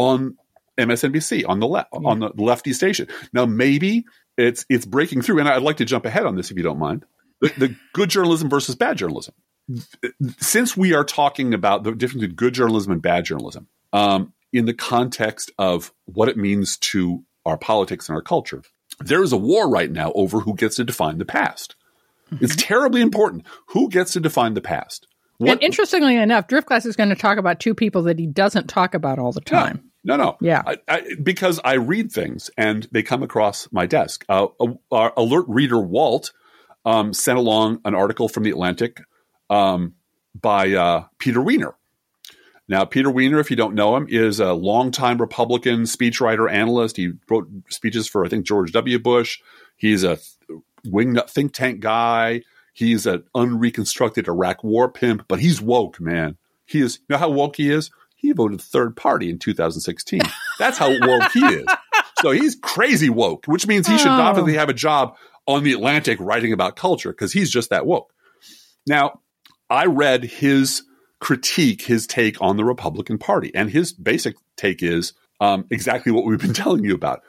MSNBC on the left on the lefty station. Now maybe it's breaking through, and I'd like to jump ahead on this if you don't mind. The good journalism versus bad journalism. Since we are talking about the difference between good journalism and bad journalism, in the context of what it means to our politics and our culture, there is a war right now over who gets to define the past. Mm-hmm. It's terribly important. Who gets to define the past? And interestingly enough, Driftglass is going to talk about two people that he doesn't talk about all the time. No. Yeah. Because I read things and they come across my desk. Our alert reader, Walt, sent along an article from The Atlantic by Peter Wiener. Now, Peter Weiner, if you don't know him, is a longtime Republican speechwriter, analyst. He wrote speeches for, I think, George W. Bush. He's a wingnut think tank guy. He's an unreconstructed Iraq war pimp, but he's woke, man. He is. You know how woke he is? He voted third party in 2016. That's how woke he is. So he's crazy woke, which means he should obviously have a job on The Atlantic writing about culture because he's just that woke. Now, I read his critique, his take on the Republican Party, and his basic take is exactly what we've been telling you about,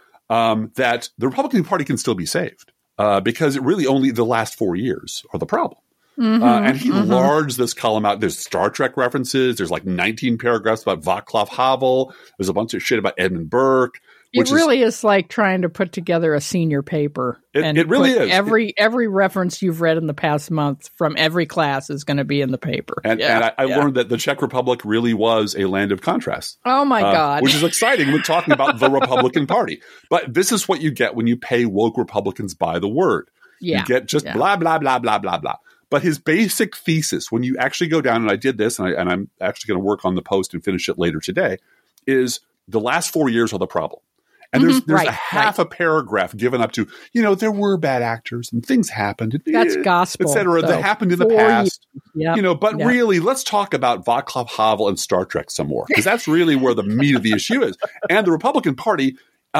that the Republican Party can still be saved because it really only the last 4 years are the problem. And he larged this column out. There's Star Trek references. There's like 19 paragraphs about Václav Havel. There's a bunch of shit about Edmund Burke. It really is like trying to put together a senior paper. It really is. Every reference you've read in the past month from every class is going to be in the paper. And I learned that the Czech Republic really was a land of contrasts. Oh, my God. Which is exciting when talking about the Republican Party. But this is what you get when you pay woke Republicans by the word. You get just blah, blah, blah, blah, blah, blah. But his basic thesis, when you actually go down, and I did this, and I'm actually going to work on the post and finish it later today, is the last 4 years are the problem. And there's a half a paragraph given up to, there were bad actors and things happened. That's gospel. Et cetera, that happened in the past. But really, let's talk about Václav Havel and Star Trek some more, because that's really where the meat of the issue is. And the Republican Party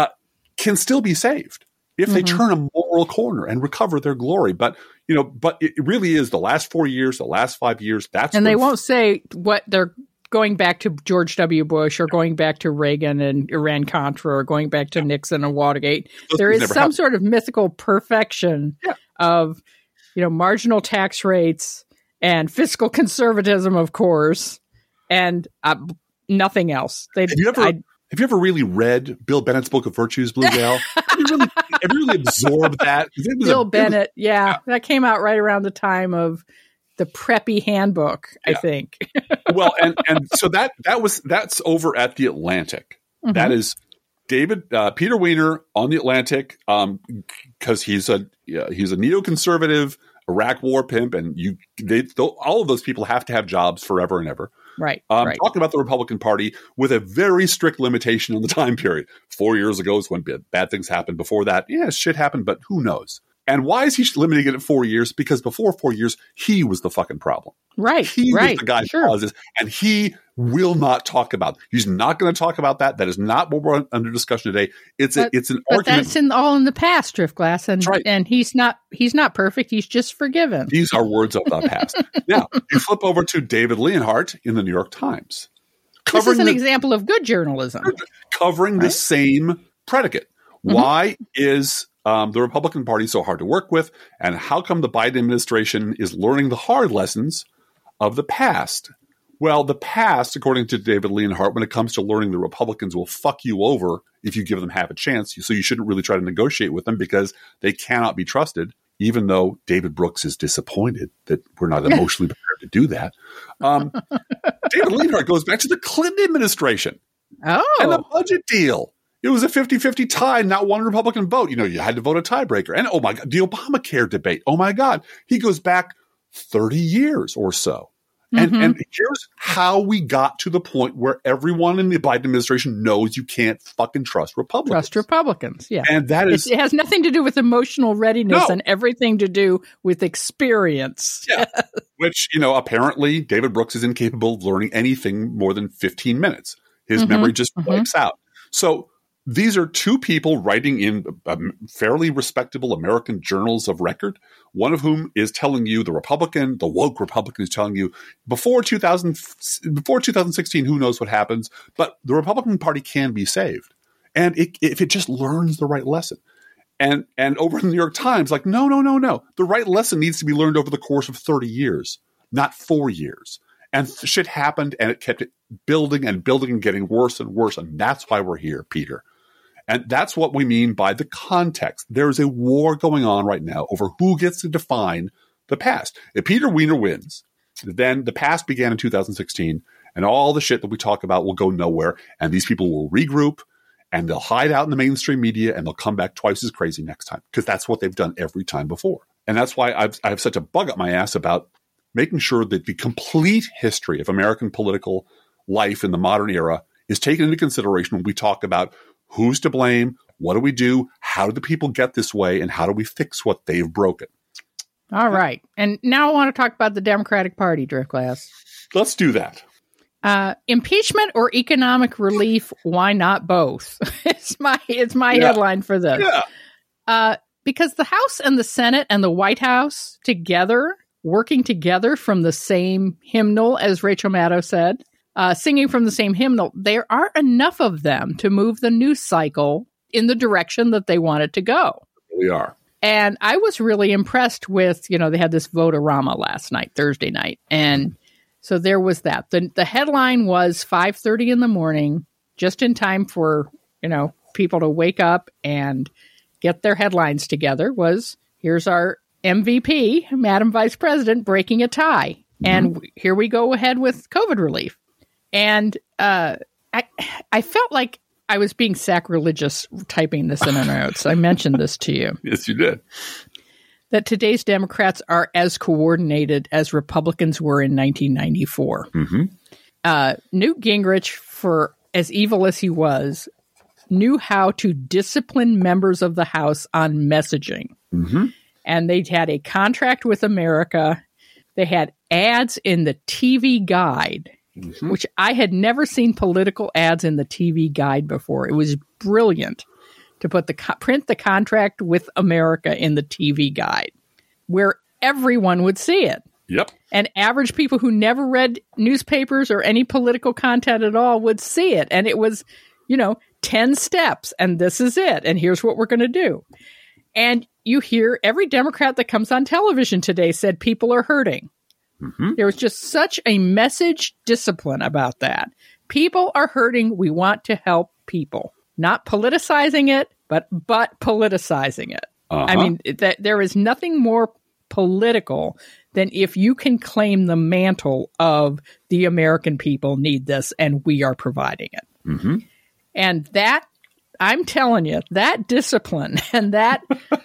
can still be saved if they turn a moral corner and recover their glory. But it really is the last 4 years, the last 5 years. And they won't say what they're going back to George W. Bush or going back to Reagan and Iran-Contra or going back to Nixon and Watergate. There is some sort of mythical perfection of, marginal tax rates and fiscal conservatism, of course, and nothing else. Have you ever really read Bill Bennett's Book of Virtues, Blue Gal? have you really absorbed that? Bill Bennett, that came out right around the time of the Preppy Handbook, I think. Well, and so that's over at The Atlantic. That is Peter Weiner on The Atlantic, because he's a neoconservative Iraq war pimp, and all of those people have to have jobs forever and ever. Right. Talking about the Republican Party with a very strict limitation on the time period. 4 years ago is when bad things happened. Before that, shit happened, but who knows? And why is he limiting it at 4 years? Because before 4 years, he was the fucking problem. Right. He was the guy who caused this, and he will not talk about it. He's not going to talk about that. That is not what we're under discussion today. It's an argument. But that's all in the past, Driftglass, and he's not perfect. He's just forgiven. These are words of the past. Now, you flip over to David Leonhardt in the New York Times. This is an example of good journalism. Covering the same predicate. Why is the Republican Party so hard to work with, and how come the Biden administration is learning the hard lessons of the past? Well, the past, according to David Leonhardt, when it comes to learning, the Republicans will fuck you over if you give them half a chance. So you shouldn't really try to negotiate with them because they cannot be trusted, even though David Brooks is disappointed that we're not emotionally prepared to do that. David Leonhardt goes back to the Clinton administration and the budget deal. It was a 50-50 tie, not one Republican vote. You had to vote a tiebreaker. And, oh my God, the Obamacare debate. Oh my God. He goes back 30 years or so. And here's how we got to the point where everyone in the Biden administration knows you can't fucking trust Republicans. Yeah. And that is... It has nothing to do with emotional readiness and everything to do with experience. Yeah. Which, apparently David Brooks is incapable of learning anything more than 15 minutes. His memory just wipes out. So... these are two people writing in fairly respectable American journals of record, one of whom is telling you, the woke Republican is telling you, before 2016, who knows what happens, but the Republican Party can be saved. And if it just learns the right lesson. And over in the New York Times, like, no. The right lesson needs to be learned over the course of 30 years, not 4 years. And shit happened, and it kept building and getting worse and worse. And that's why we're here, Peter. And that's what we mean by the context. There's a war going on right now over who gets to define the past. If Peter Weiner wins, then the past began in 2016, and all the shit that we talk about will go nowhere, and these people will regroup, and they'll hide out in the mainstream media, and they'll come back twice as crazy next time, because that's what they've done every time before. And that's why I have such a bug up my ass about making sure that the complete history of American political life in the modern era is taken into consideration when we talk about who's to blame, what do we do, how do the people get this way, and how do we fix what they've broken. All right. And now I want to talk about the Democratic Party, Driftglass. Let's do that. Impeachment or economic relief? Why not both? It's my headline for this. Yeah. Because the House and the Senate and the White House together, working together from the same hymnal, as Rachel Maddow said, singing from the same hymnal, there aren't enough of them to move the news cycle in the direction that they want it to go. We are. And I was really impressed with, they had this vote-a-rama last night, Thursday night. And so there was that. The headline was 5:30 in the morning, just in time for, people to wake up and get their headlines together, was here's our MVP, Madam Vice President, breaking a tie. And here we go ahead with COVID relief. And I felt like I was being sacrilegious typing this in our notes. I mentioned this to you. Yes, you did. That today's Democrats are as coordinated as Republicans were in 1994. Newt Gingrich, for as evil as he was, knew how to discipline members of the House on messaging. And they had a contract with America. They had ads in the TV Guide, which I had never seen political ads in the TV Guide before. It was brilliant to put print the contract with America in the TV Guide, where everyone would see it. Yep. And average people who never read newspapers or any political content at all would see it. And it was, 10 steps, and this is it, and here's what we're going to do. And you hear every Democrat that comes on television today said people are hurting. There was just such a message discipline about that. People are hurting. We want to help people. Not politicizing it, but politicizing it. I mean, there is nothing more political than if you can claim the mantle of the American people need this and we are providing it. And that, I'm telling you, that discipline and that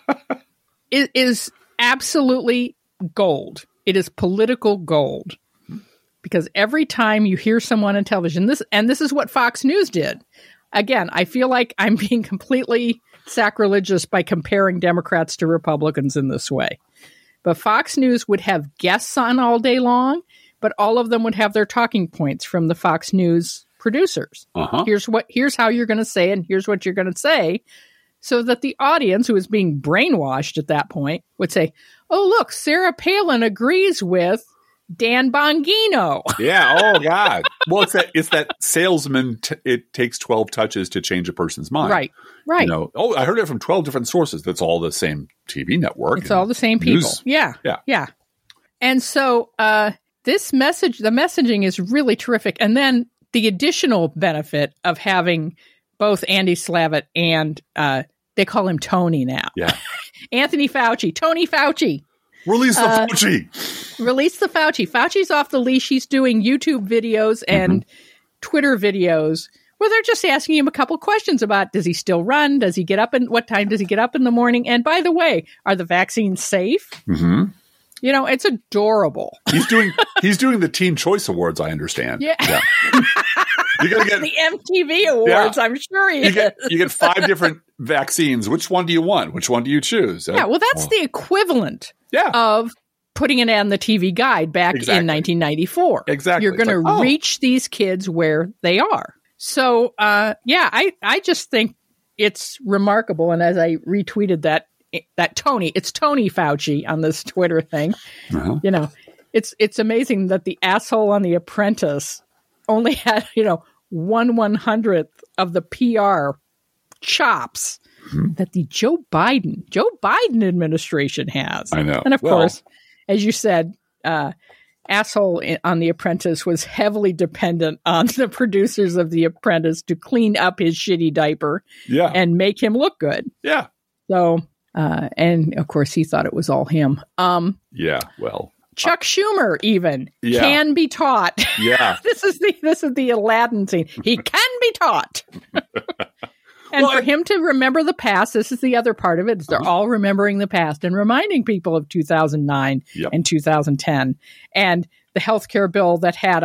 is absolutely gold. It is political gold. Because every time you hear someone on television, this is what Fox News did. Again, I feel like I'm being completely sacrilegious by comparing Democrats to Republicans in this way. But Fox News would have guests on all day long, but all of them would have their talking points from the Fox News producers. Here's how you're going to say it, and here's what you're going to say, so that the audience, who is being brainwashed at that point, would say, oh, look, Sarah Palin agrees with Dan Bongino. Yeah. Oh, God. Well, it's that salesman. It takes 12 touches to change a person's mind. Right. I heard it from 12 different sources. That's all the same TV network. It's all the same people. News. Yeah. And so the messaging is really terrific. And then the additional benefit of having both Andy Slavitt and they call him Tony now. Yeah. Anthony Fauci. Tony Fauci. Release the Fauci. Release the Fauci. Fauci's off the leash. He's doing YouTube videos and Twitter videos where they're just asking him a couple questions about, does he still run? Does he get up what time does he get up in the morning? And by the way, are the vaccines safe? It's adorable. He's doing the Teen Choice Awards, I understand. Yeah. You're gonna get the MTV Awards, I'm sure you get 5 different vaccines. Which one do you want? Which one do you choose? Yeah, well, that's the equivalent of putting an ad in the TV Guide back in 1994. Exactly. You're going to reach these kids where they are. So, I just think it's remarkable. And as I retweeted that Tony, it's Tony Fauci on this Twitter thing. It's amazing that the asshole on The Apprentice only had, 1/100th of the PR chops that the Joe Biden administration has. I know. And of course, as you said, asshole on The Apprentice was heavily dependent on the producers of The Apprentice to clean up his shitty diaper and make him look good. Yeah. So, and of course he thought it was all him. Chuck Schumer even can be taught. Yeah. This is the Aladdin scene. He can be taught. And for him to remember the past, this is the other part of it. Is they're all remembering the past and reminding people of 2009 and 2010. And the healthcare bill that had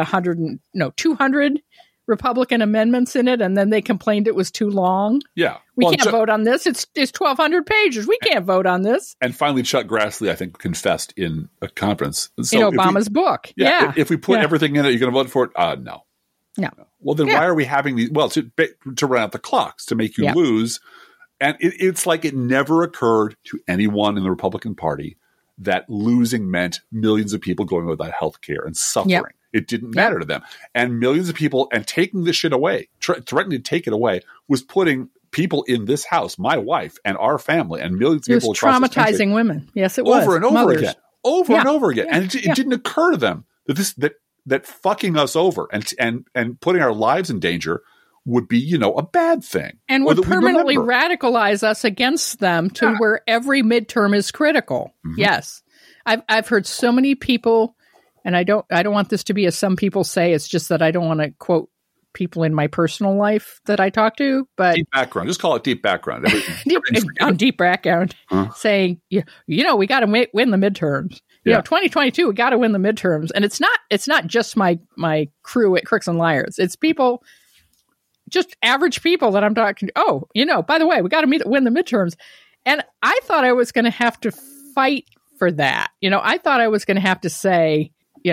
200 Republican amendments in it, and then they complained it was too long. Yeah. We can't vote on this. It's 1,200 pages. We can't vote on this. And finally, Chuck Grassley, I think, confessed in a conference. So in Obama's book. Yeah. If we put everything in it, you're going to vote for it? No. Well, then why are we having these? Well, to run out the clocks, to make you lose. And it's like it never occurred to anyone in the Republican Party that losing meant millions of people going without health care and suffering. Yep. It didn't matter to them. And millions of people, and taking this shit away, threatening to take it away, was putting people in this house, my wife and our family, and millions of people across this country, traumatizing women. Yes, it was. Over and over again. And over again. And it didn't occur to them that fucking us over and putting our lives in danger would be, a bad thing. And would permanently radicalize us against them to where every midterm is critical. Mm-hmm. Yes. I've heard so many people, and I don't want this to be as some people say, it's just that I don't want to quote people in my personal life that I talk to, but deep background, just call it deep background. deep background, saying, we got to win the midterms. 2022, we got to win the midterms. And it's not just my crew at Crooks and Liars. It's people, just average people that I'm talking to. By the way, we got to win the midterms. And I thought I was going to have to fight for that. I thought I was going to have to say,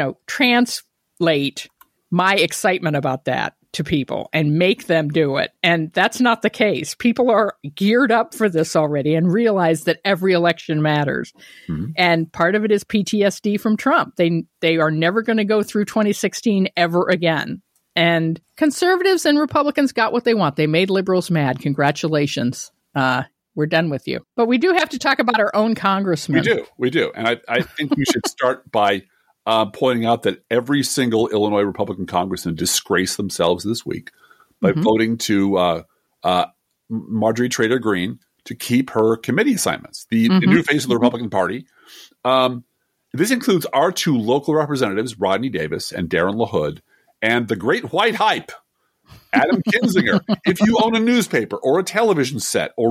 translate my excitement about that to people and make them do it. And that's not the case. People are geared up for this already and realize that every election matters. Mm-hmm. And part of it is PTSD from Trump. They are never going to go through 2016 ever again. And conservatives and Republicans got what they want. They made liberals mad. Congratulations. We're done with you. But we do have to talk about our own congressman. We do. And I think we should start by pointing out that every single Illinois Republican congressman disgraced themselves this week by voting to Marjorie Taylor Greene to keep her committee assignments, the new face of the Republican Party. This includes our two local representatives, Rodney Davis and Darren LaHood, and the great white hype, Adam Kinzinger. If you own a newspaper or a television set, or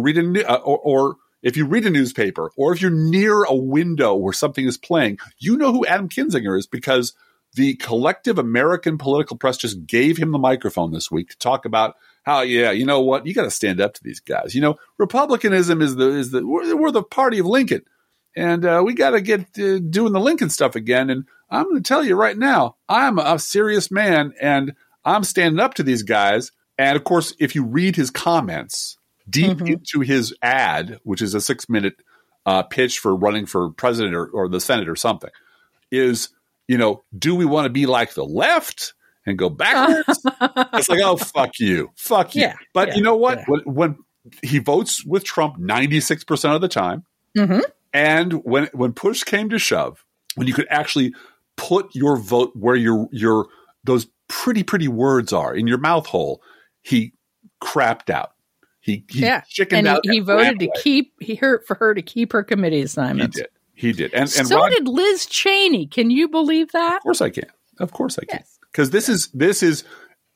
or if you read a newspaper, or if you're near a window where something is playing, you know who Adam Kinzinger is, because the collective American political press just gave him the microphone this week to talk about how, you know what, you got to stand up to these guys. Republicanism we're the party of Lincoln, and we got to get doing the Lincoln stuff again. And I'm going to tell you right now, I'm a serious man, and I'm standing up to these guys. And of course, if you read his comments deep into his ad, which is a 6-minute pitch for running for president or the Senate or something, is, do we want to be like the left and go backwards? It's like, oh, fuck you. Yeah, but you know what? Yeah. When he votes with Trump 96% of the time, and when push came to shove, when you could actually put your vote where your those pretty words are, in your mouth hole, he crapped out. He chickened out. He voted for her to keep her committee assignments. He did. And so did Liz Cheney. Can you believe that? Of course I can. Because this is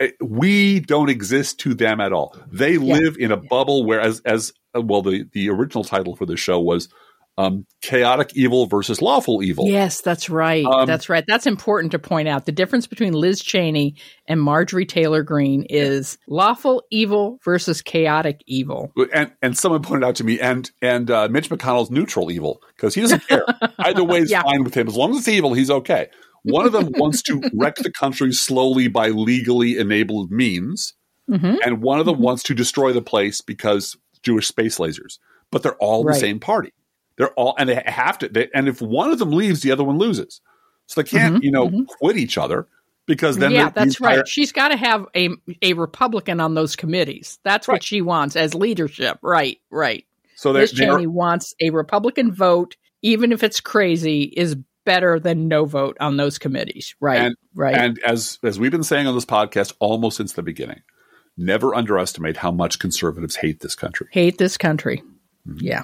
we don't exist to them at all. They live in a bubble where, the original title for the show was Chaotic Evil versus Lawful Evil. Yes, that's right. That's important to point out. The difference between Liz Cheney and Marjorie Taylor Greene is lawful evil versus chaotic evil. And someone pointed out to me, and Mitch McConnell's neutral evil, because he doesn't care. Either way is fine with him. As long as it's evil, he's okay. One of them wants to wreck the country slowly by legally enabled means, and one of them wants to destroy the place because Jewish space lasers. But they're all the same party. They're all, and they have to. And if one of them leaves, the other one loses. So they can't, quit each other, because then that's right. She's got to have a Republican on those committees. That's what she wants as leadership. Right. So Liz Cheney wants a Republican vote, even if it's crazy, is better than no vote on those committees. Right. And as we've been saying on this podcast almost since the beginning, never underestimate how much conservatives hate this country. Yeah.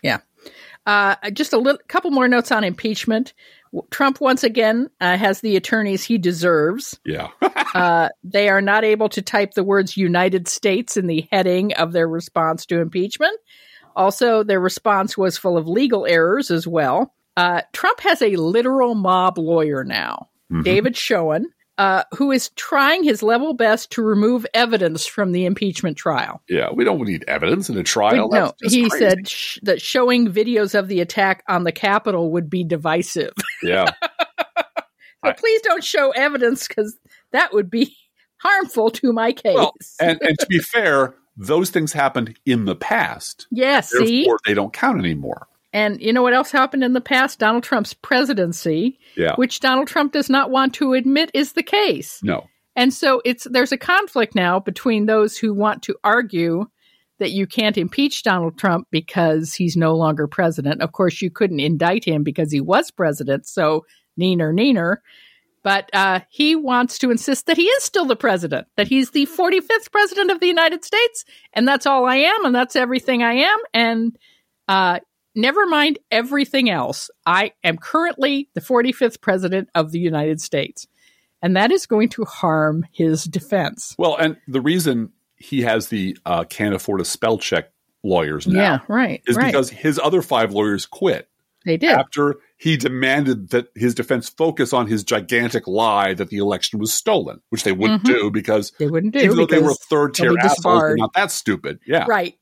Just a couple more notes on impeachment. Trump once again has the attorneys he deserves. Yeah. They are not able to type the words United States in the heading of their response to impeachment. Also, their response was full of legal errors as well. Trump has a literal mob lawyer now. David Schoen, who is trying his level best to remove evidence from the impeachment trial. Yeah, we don't need evidence in a trial. No, he said that showing videos of the attack on the Capitol would be divisive. Yeah. So please don't show evidence because that would be harmful to my case. Well, and to be fair, those things happened in the past. Yes, therefore, they don't count anymore. And you know what else happened in the past? Donald Trump's presidency, which Donald Trump does not want to admit is the case. No. And so there's a conflict now between those who want to argue that you can't impeach Donald Trump because he's no longer president. Of course, you couldn't indict him because he was president, so neener. But he wants to insist that he is still the president, that he's the 45th president of the United States, and that's all I am, and that's everything I am, and never mind everything else. I am currently the 45th president of the United States, and that is going to harm his defense. Well, and the reason he has the can't afford a spell check lawyers now is because his other 5 lawyers quit. They did. After he demanded that his defense focus on his gigantic lie that the election was stolen, which they wouldn't do because even though they were third-tier assholes, they're not that stupid. Yeah. Right.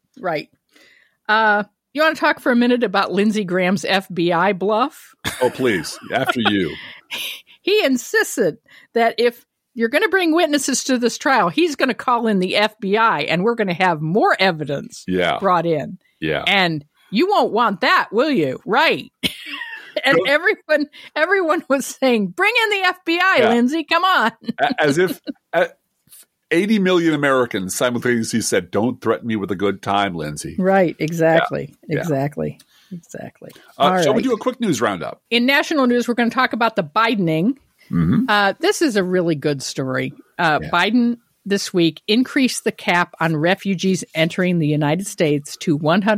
You want to talk for a minute about Lindsey Graham's FBI bluff? Oh, please. After you. He insisted that if you're going to bring witnesses to this trial, he's going to call in the FBI and we're going to have more evidence brought in. Yeah. And you won't want that, will you? Right. And everyone was saying, bring in the FBI, Lindsey, come on. As if 80 million Americans simultaneously said, don't threaten me with a good time, Lindsey. Right, exactly. Exactly. Shall we do a quick news roundup? In national news, we're going to talk about the Bidening. Mm-hmm. This is a really good story. Biden this week increased the cap on refugees entering the United States to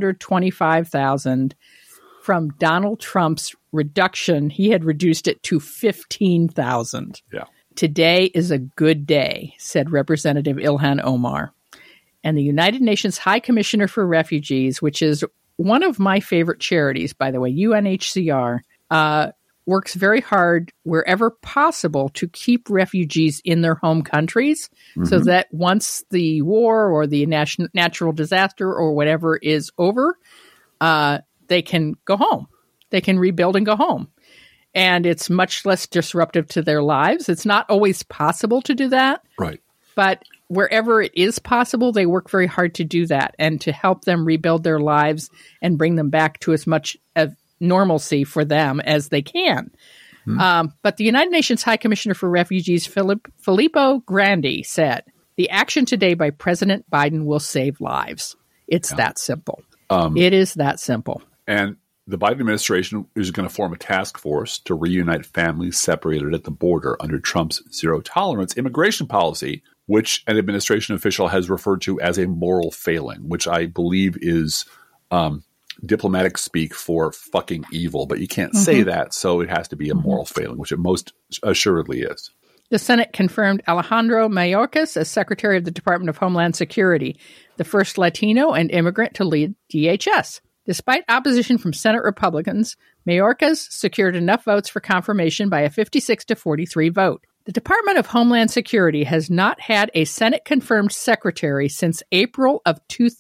125,000 from Donald Trump's reduction. He had reduced it to 15,000. Yeah. Today is a good day, said Representative Ilhan Omar. And the United Nations High Commissioner for Refugees, which is one of my favorite charities, by the way, UNHCR, works very hard wherever possible to keep refugees in their home countries so that once the war or the natural disaster or whatever is over, they can go home. They can rebuild and go home. And it's much less disruptive to their lives. It's not always possible to do that. Right. But wherever it is possible, they work very hard to do that and to help them rebuild their lives and bring them back to as much of normalcy for them as they can. But the United Nations High Commissioner for Refugees, Filippo Grandi, said, the action today by President Biden will save lives. It's that simple. It is that simple. And the Biden administration is going to form a task force to reunite families separated at the border under Trump's zero-tolerance immigration policy, which an administration official has referred to as a moral failing, which I believe is diplomatic speak for fucking evil. But you can't say that, so it has to be a moral failing, which it most assuredly is. The Senate confirmed Alejandro Mayorkas as Secretary of the Department of Homeland Security, the first Latino and immigrant to lead DHS. Despite opposition from Senate Republicans, Mayorkas secured enough votes for confirmation by a 56-43 vote. The Department of Homeland Security has not had a Senate-confirmed secretary since April of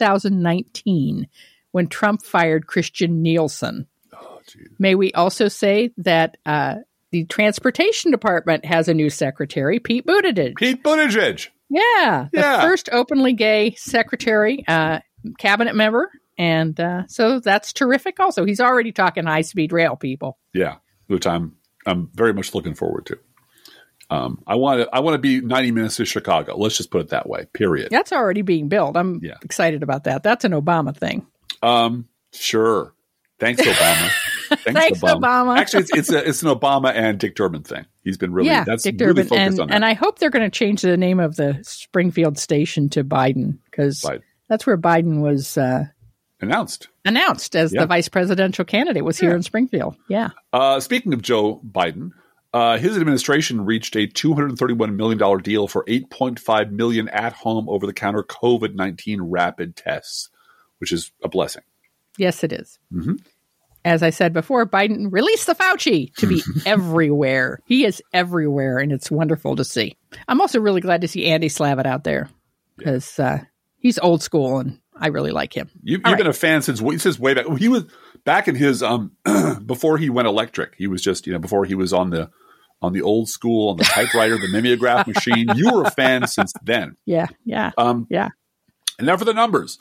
2019, when Trump fired Christian Nielsen. Oh, geez. May we also say that the Transportation Department has a new secretary, Pete Buttigieg. Pete Buttigieg! Yeah, the first openly gay secretary, cabinet member. And so that's terrific also. He's already talking high-speed rail, people. Yeah, which I'm very much looking forward to. I want to be 90 minutes to Chicago. Let's just put it that way, period. That's already being built. I'm excited about that. That's an Obama thing. Sure. Thanks, Obama. Thanks, Obama. Actually, it's an Obama and Dick Durbin thing. He's been really Dick Durbin, really focused on that. And I hope they're going to change the name of the Springfield station to Biden, because that's where Biden was announced as the vice presidential candidate, was here in Springfield. Yeah. Speaking of Joe Biden, his administration reached a $231 million deal for 8.5 million at-home over-the-counter COVID-19 rapid tests, which is a blessing. Yes, it is. Mm-hmm. as I said before, Biden released the Fauci to be everywhere. He is everywhere, and it's wonderful to see. I'm also really glad to see Andy Slavitt out there because he's old school, and I really like him. You've been a fan since way back. He was back in his before he went electric. He was just before he was on the old school, on the typewriter, the mimeograph machine. You were a fan since then. Yeah. And now for the numbers.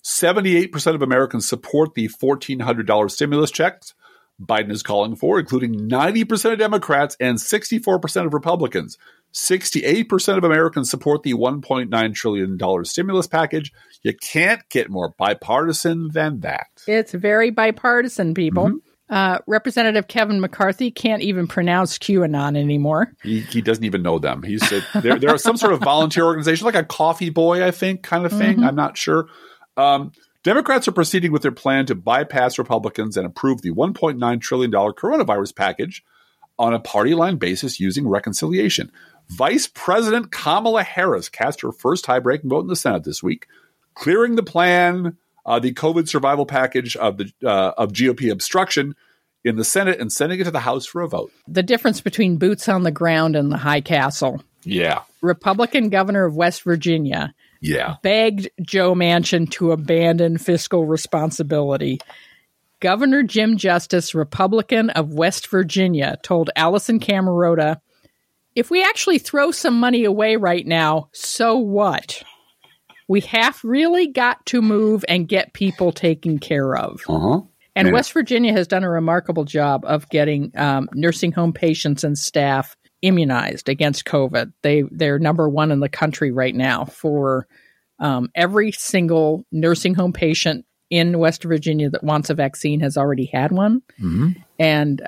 78% of Americans support the $1,400 stimulus checks Biden is calling for, including 90% of Democrats and 64% of Republicans. 68% of Americans support the $1.9 trillion stimulus package. You can't get more bipartisan than that. It's very bipartisan, people. Representative Kevin McCarthy can't even pronounce QAnon anymore. He doesn't even know them. He said there are some sort of volunteer organization, like a Coffee Boy, I think, kind of thing. I'm not sure. Democrats are proceeding with their plan to bypass Republicans and approve the $1.9 trillion coronavirus package on a party line basis using reconciliation. Vice President Kamala Harris cast her first tie-breaking vote in the Senate this week, clearing the plan, the COVID survival package of GOP obstruction in the Senate and sending it to the House for a vote. The difference between boots on the ground and the high castle. Yeah. Republican governor of West Virginia begged Joe Manchin to abandon fiscal responsibility. Governor Jim Justice, Republican of West Virginia, told Allison Camerota, if we actually throw some money away right now, so what? We have really got to move and get people taken care of. And West Virginia has done a remarkable job of getting nursing home patients and staff immunized against COVID. They're number one in the country right now for every single nursing home patient in West Virginia that wants a vaccine has already had one. And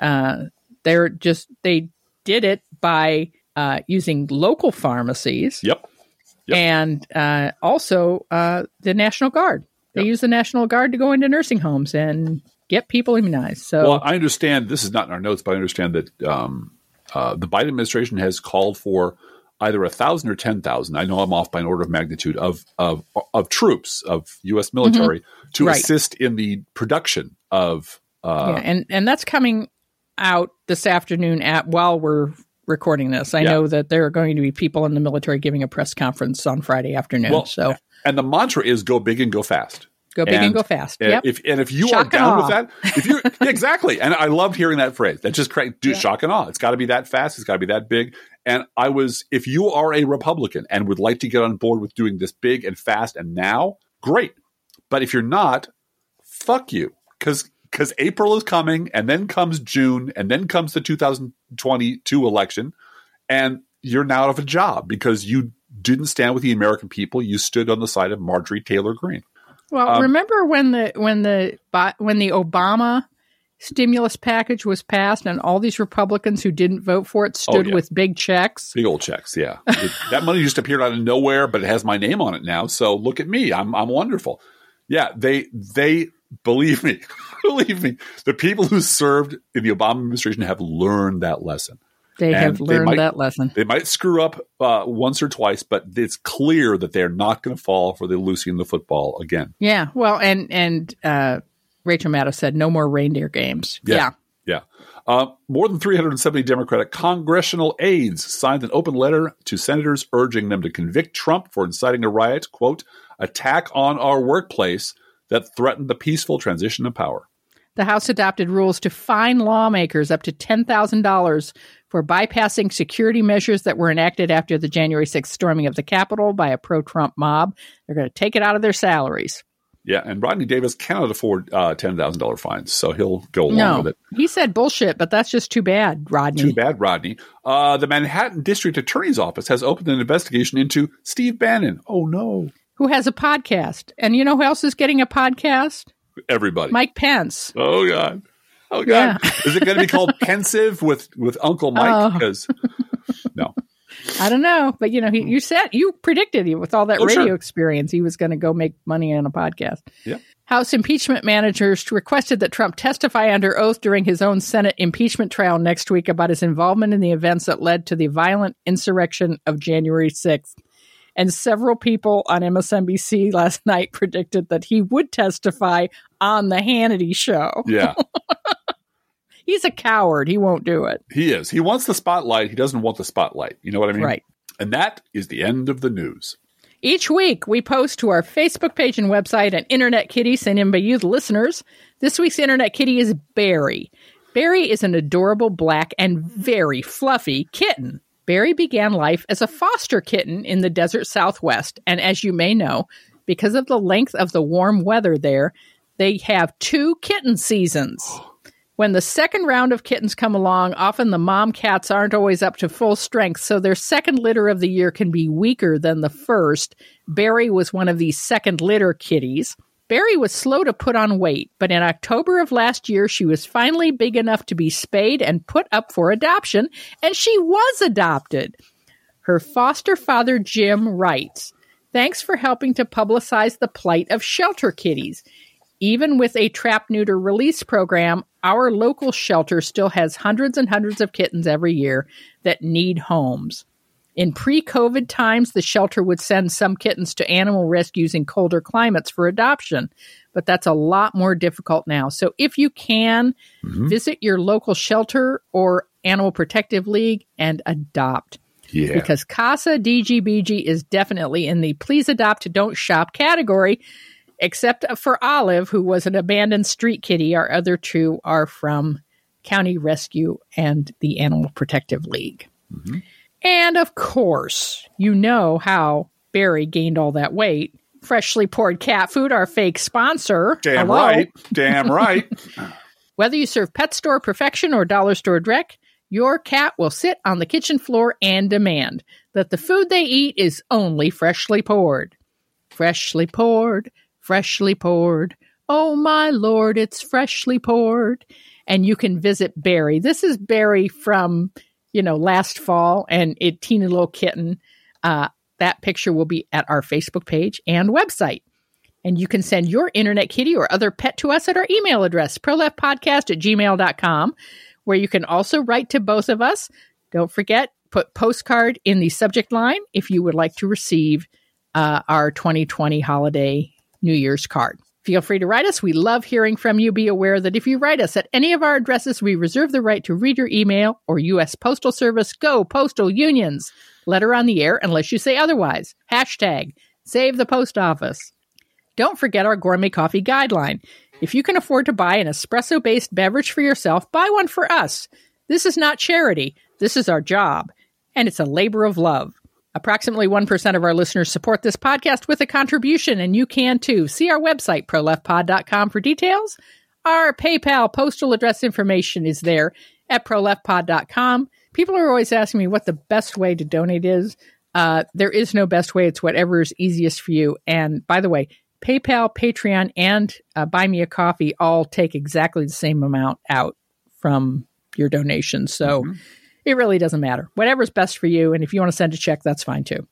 they did it by using local pharmacies. And also the National Guard. They use the National Guard to go into nursing homes and get people immunized. So, well, I understand, this is not in our notes, but I understand that the Biden administration has called for either 1,000 or 10,000. I know I'm off by an order of magnitude of troops, of U.S. military to assist in the production of. And that's coming out this afternoon while we're recording this. I know that there are going to be people in the military giving a press conference on Friday afternoon. And the mantra is go big and go fast. Go big and go fast. If you are down with that, exactly. And I loved hearing that phrase. That's just correct. Shock and awe. It's got to be that fast. It's got to be that big. And if you are a Republican and would like to get on board with doing this big and fast and now, great. But if you're not, fuck you. Because April is coming, and then comes June, and then comes the 2022 election, and you're now out of a job because you didn't stand with the American people. You stood on the side of Marjorie Taylor Greene. Well, remember when the Obama stimulus package was passed, and all these Republicans who didn't vote for it stood with big checks, big old checks. Yeah, that money just appeared out of nowhere, but it has my name on it now. So look at me, I'm wonderful. Yeah, they believe me, the people who served in the Obama administration have learned that lesson. They have learned that lesson. They might screw up once or twice, but it's clear that they're not going to fall for the Lucy in the football again. Yeah. Well, and Rachel Maddow said no more reindeer games. Yeah. More than 370 Democratic congressional aides signed an open letter to senators urging them to convict Trump for inciting a riot, quote, attack on our workplace that threatened the peaceful transition of power. The House adopted rules to fine lawmakers up to $10,000 for bypassing security measures that were enacted after the January 6th storming of the Capitol by a pro-Trump mob. They're going to take it out of their salaries. Yeah, and Rodney Davis cannot afford $10,000 fines, so he'll go along with it. He said bullshit, but that's just too bad, Rodney. Too bad, Rodney. The Manhattan District Attorney's Office has opened an investigation into Steve Bannon. Oh, no. Who has a podcast. And you know who else is getting a podcast? Everybody. Mike Pence. Oh, God. Oh, God. Yeah. Is it going to be called Pensive with Uncle Mike? Because no. I don't know. But, you predicted with all that radio experience, he was going to go make money on a podcast. Yeah. House impeachment managers requested that Trump testify under oath during his own Senate impeachment trial next week about his involvement in the events that led to the violent insurrection of January 6th. And several people on MSNBC last night predicted that he would testify on the Hannity show. Yeah. He's a coward. He won't do it. He is. He wants the spotlight. He doesn't want the spotlight. You know what I mean? Right. And that is the end of the news. Each week, we post to our Facebook page and website an Internet Kitty sent in by you, the listeners. This week's Internet Kitty is Barry. Barry is an adorable black and very fluffy kitten. Barry began life as a foster kitten in the desert Southwest, and as you may know, because of the length of the warm weather there, they have 2 kitten seasons. When the second round of kittens come along, often the mom cats aren't always up to full strength, so their second litter of the year can be weaker than the first. Barry was one of these second litter kitties. Barry was slow to put on weight, but in October of last year, she was finally big enough to be spayed and put up for adoption, and she was adopted. Her foster father, Jim, writes, "Thanks for helping to publicize the plight of shelter kitties. Even with a trap-neuter release program, our local shelter still has hundreds and hundreds of kittens every year that need homes. In pre-COVID times, the shelter would send some kittens to animal rescues in colder climates for adoption, but that's a lot more difficult now. So if you can, visit your local shelter or Animal Protective League and adopt." Yeah. Because Casa DGBG is definitely in the please adopt, don't shop category, except for Olive, who was an abandoned street kitty. Our other 2 are from County Rescue and the Animal Protective League. Mm-hmm. And of course, you know how Barry gained all that weight. Freshly Poured Cat Food, our fake sponsor. Damn right. Damn right. Whether you serve Pet Store Perfection or Dollar Store Dreck, your cat will sit on the kitchen floor and demand that the food they eat is only freshly poured. Freshly poured. Freshly poured. Oh, my Lord, it's freshly poured. And you can visit Barry. This is Barry from, last fall, and teeny little kitten. That picture will be at our Facebook page and website. And you can send your Internet Kitty or other pet to us at our email address, proleftpodcast@gmail.com, where you can also write to both of us. Don't forget, put postcard in the subject line if you would like to receive our 2020 holiday New Year's card. Feel free to write us. We love hearing from you. Be aware that if you write us at any of our addresses, we reserve the right to read your email or U.S. Postal Service. Go Postal Unions. Letter on the air unless you say otherwise. # Save the Post Office. Don't forget our gourmet coffee guideline. If you can afford to buy an espresso-based beverage for yourself, buy one for us. This is not charity. This is our job. And it's a labor of love. Approximately 1% of our listeners support this podcast with a contribution, and you can too. See our website, proleftpod.com, for details. Our PayPal postal address information is there at proleftpod.com. People are always asking me what the best way to donate is. There is no best way. It's whatever is easiest for you. And by the way, PayPal, Patreon, and Buy Me a Coffee all take exactly the same amount out from your donation. So it really doesn't matter. Whatever's best for you. And if you want to send a check, that's fine too.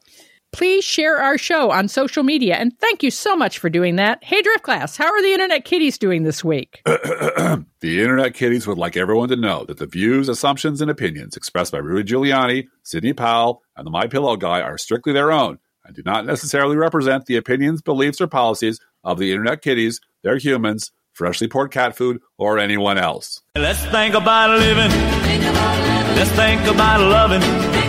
Please share our show on social media. And thank you so much for doing that. Hey, Drift Class, how are the Internet Kitties doing this week? The Internet Kitties would like everyone to know that the views, assumptions, and opinions expressed by Rudy Giuliani, Sidney Powell, and the MyPillow guy are strictly their own and do not necessarily represent the opinions, beliefs, or policies of the Internet Kitties, their humans, Freshly Poured Cat Food, or anyone else. Let's think about living. Let's think about loving.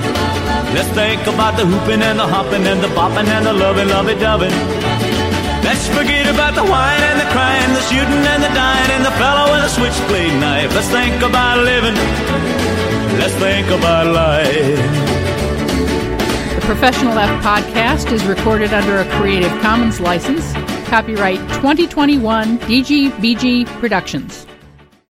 Let's think about the hooping and the hopping and the bopping and the loving, lovey-dovey. Let's forget about the whine and the crying, the shooting and the dying, and the fellow with a switchblade knife. Let's think about living. Let's think about life. The Professional Left podcast is recorded under a Creative Commons license. Copyright 2021 DGBG Productions.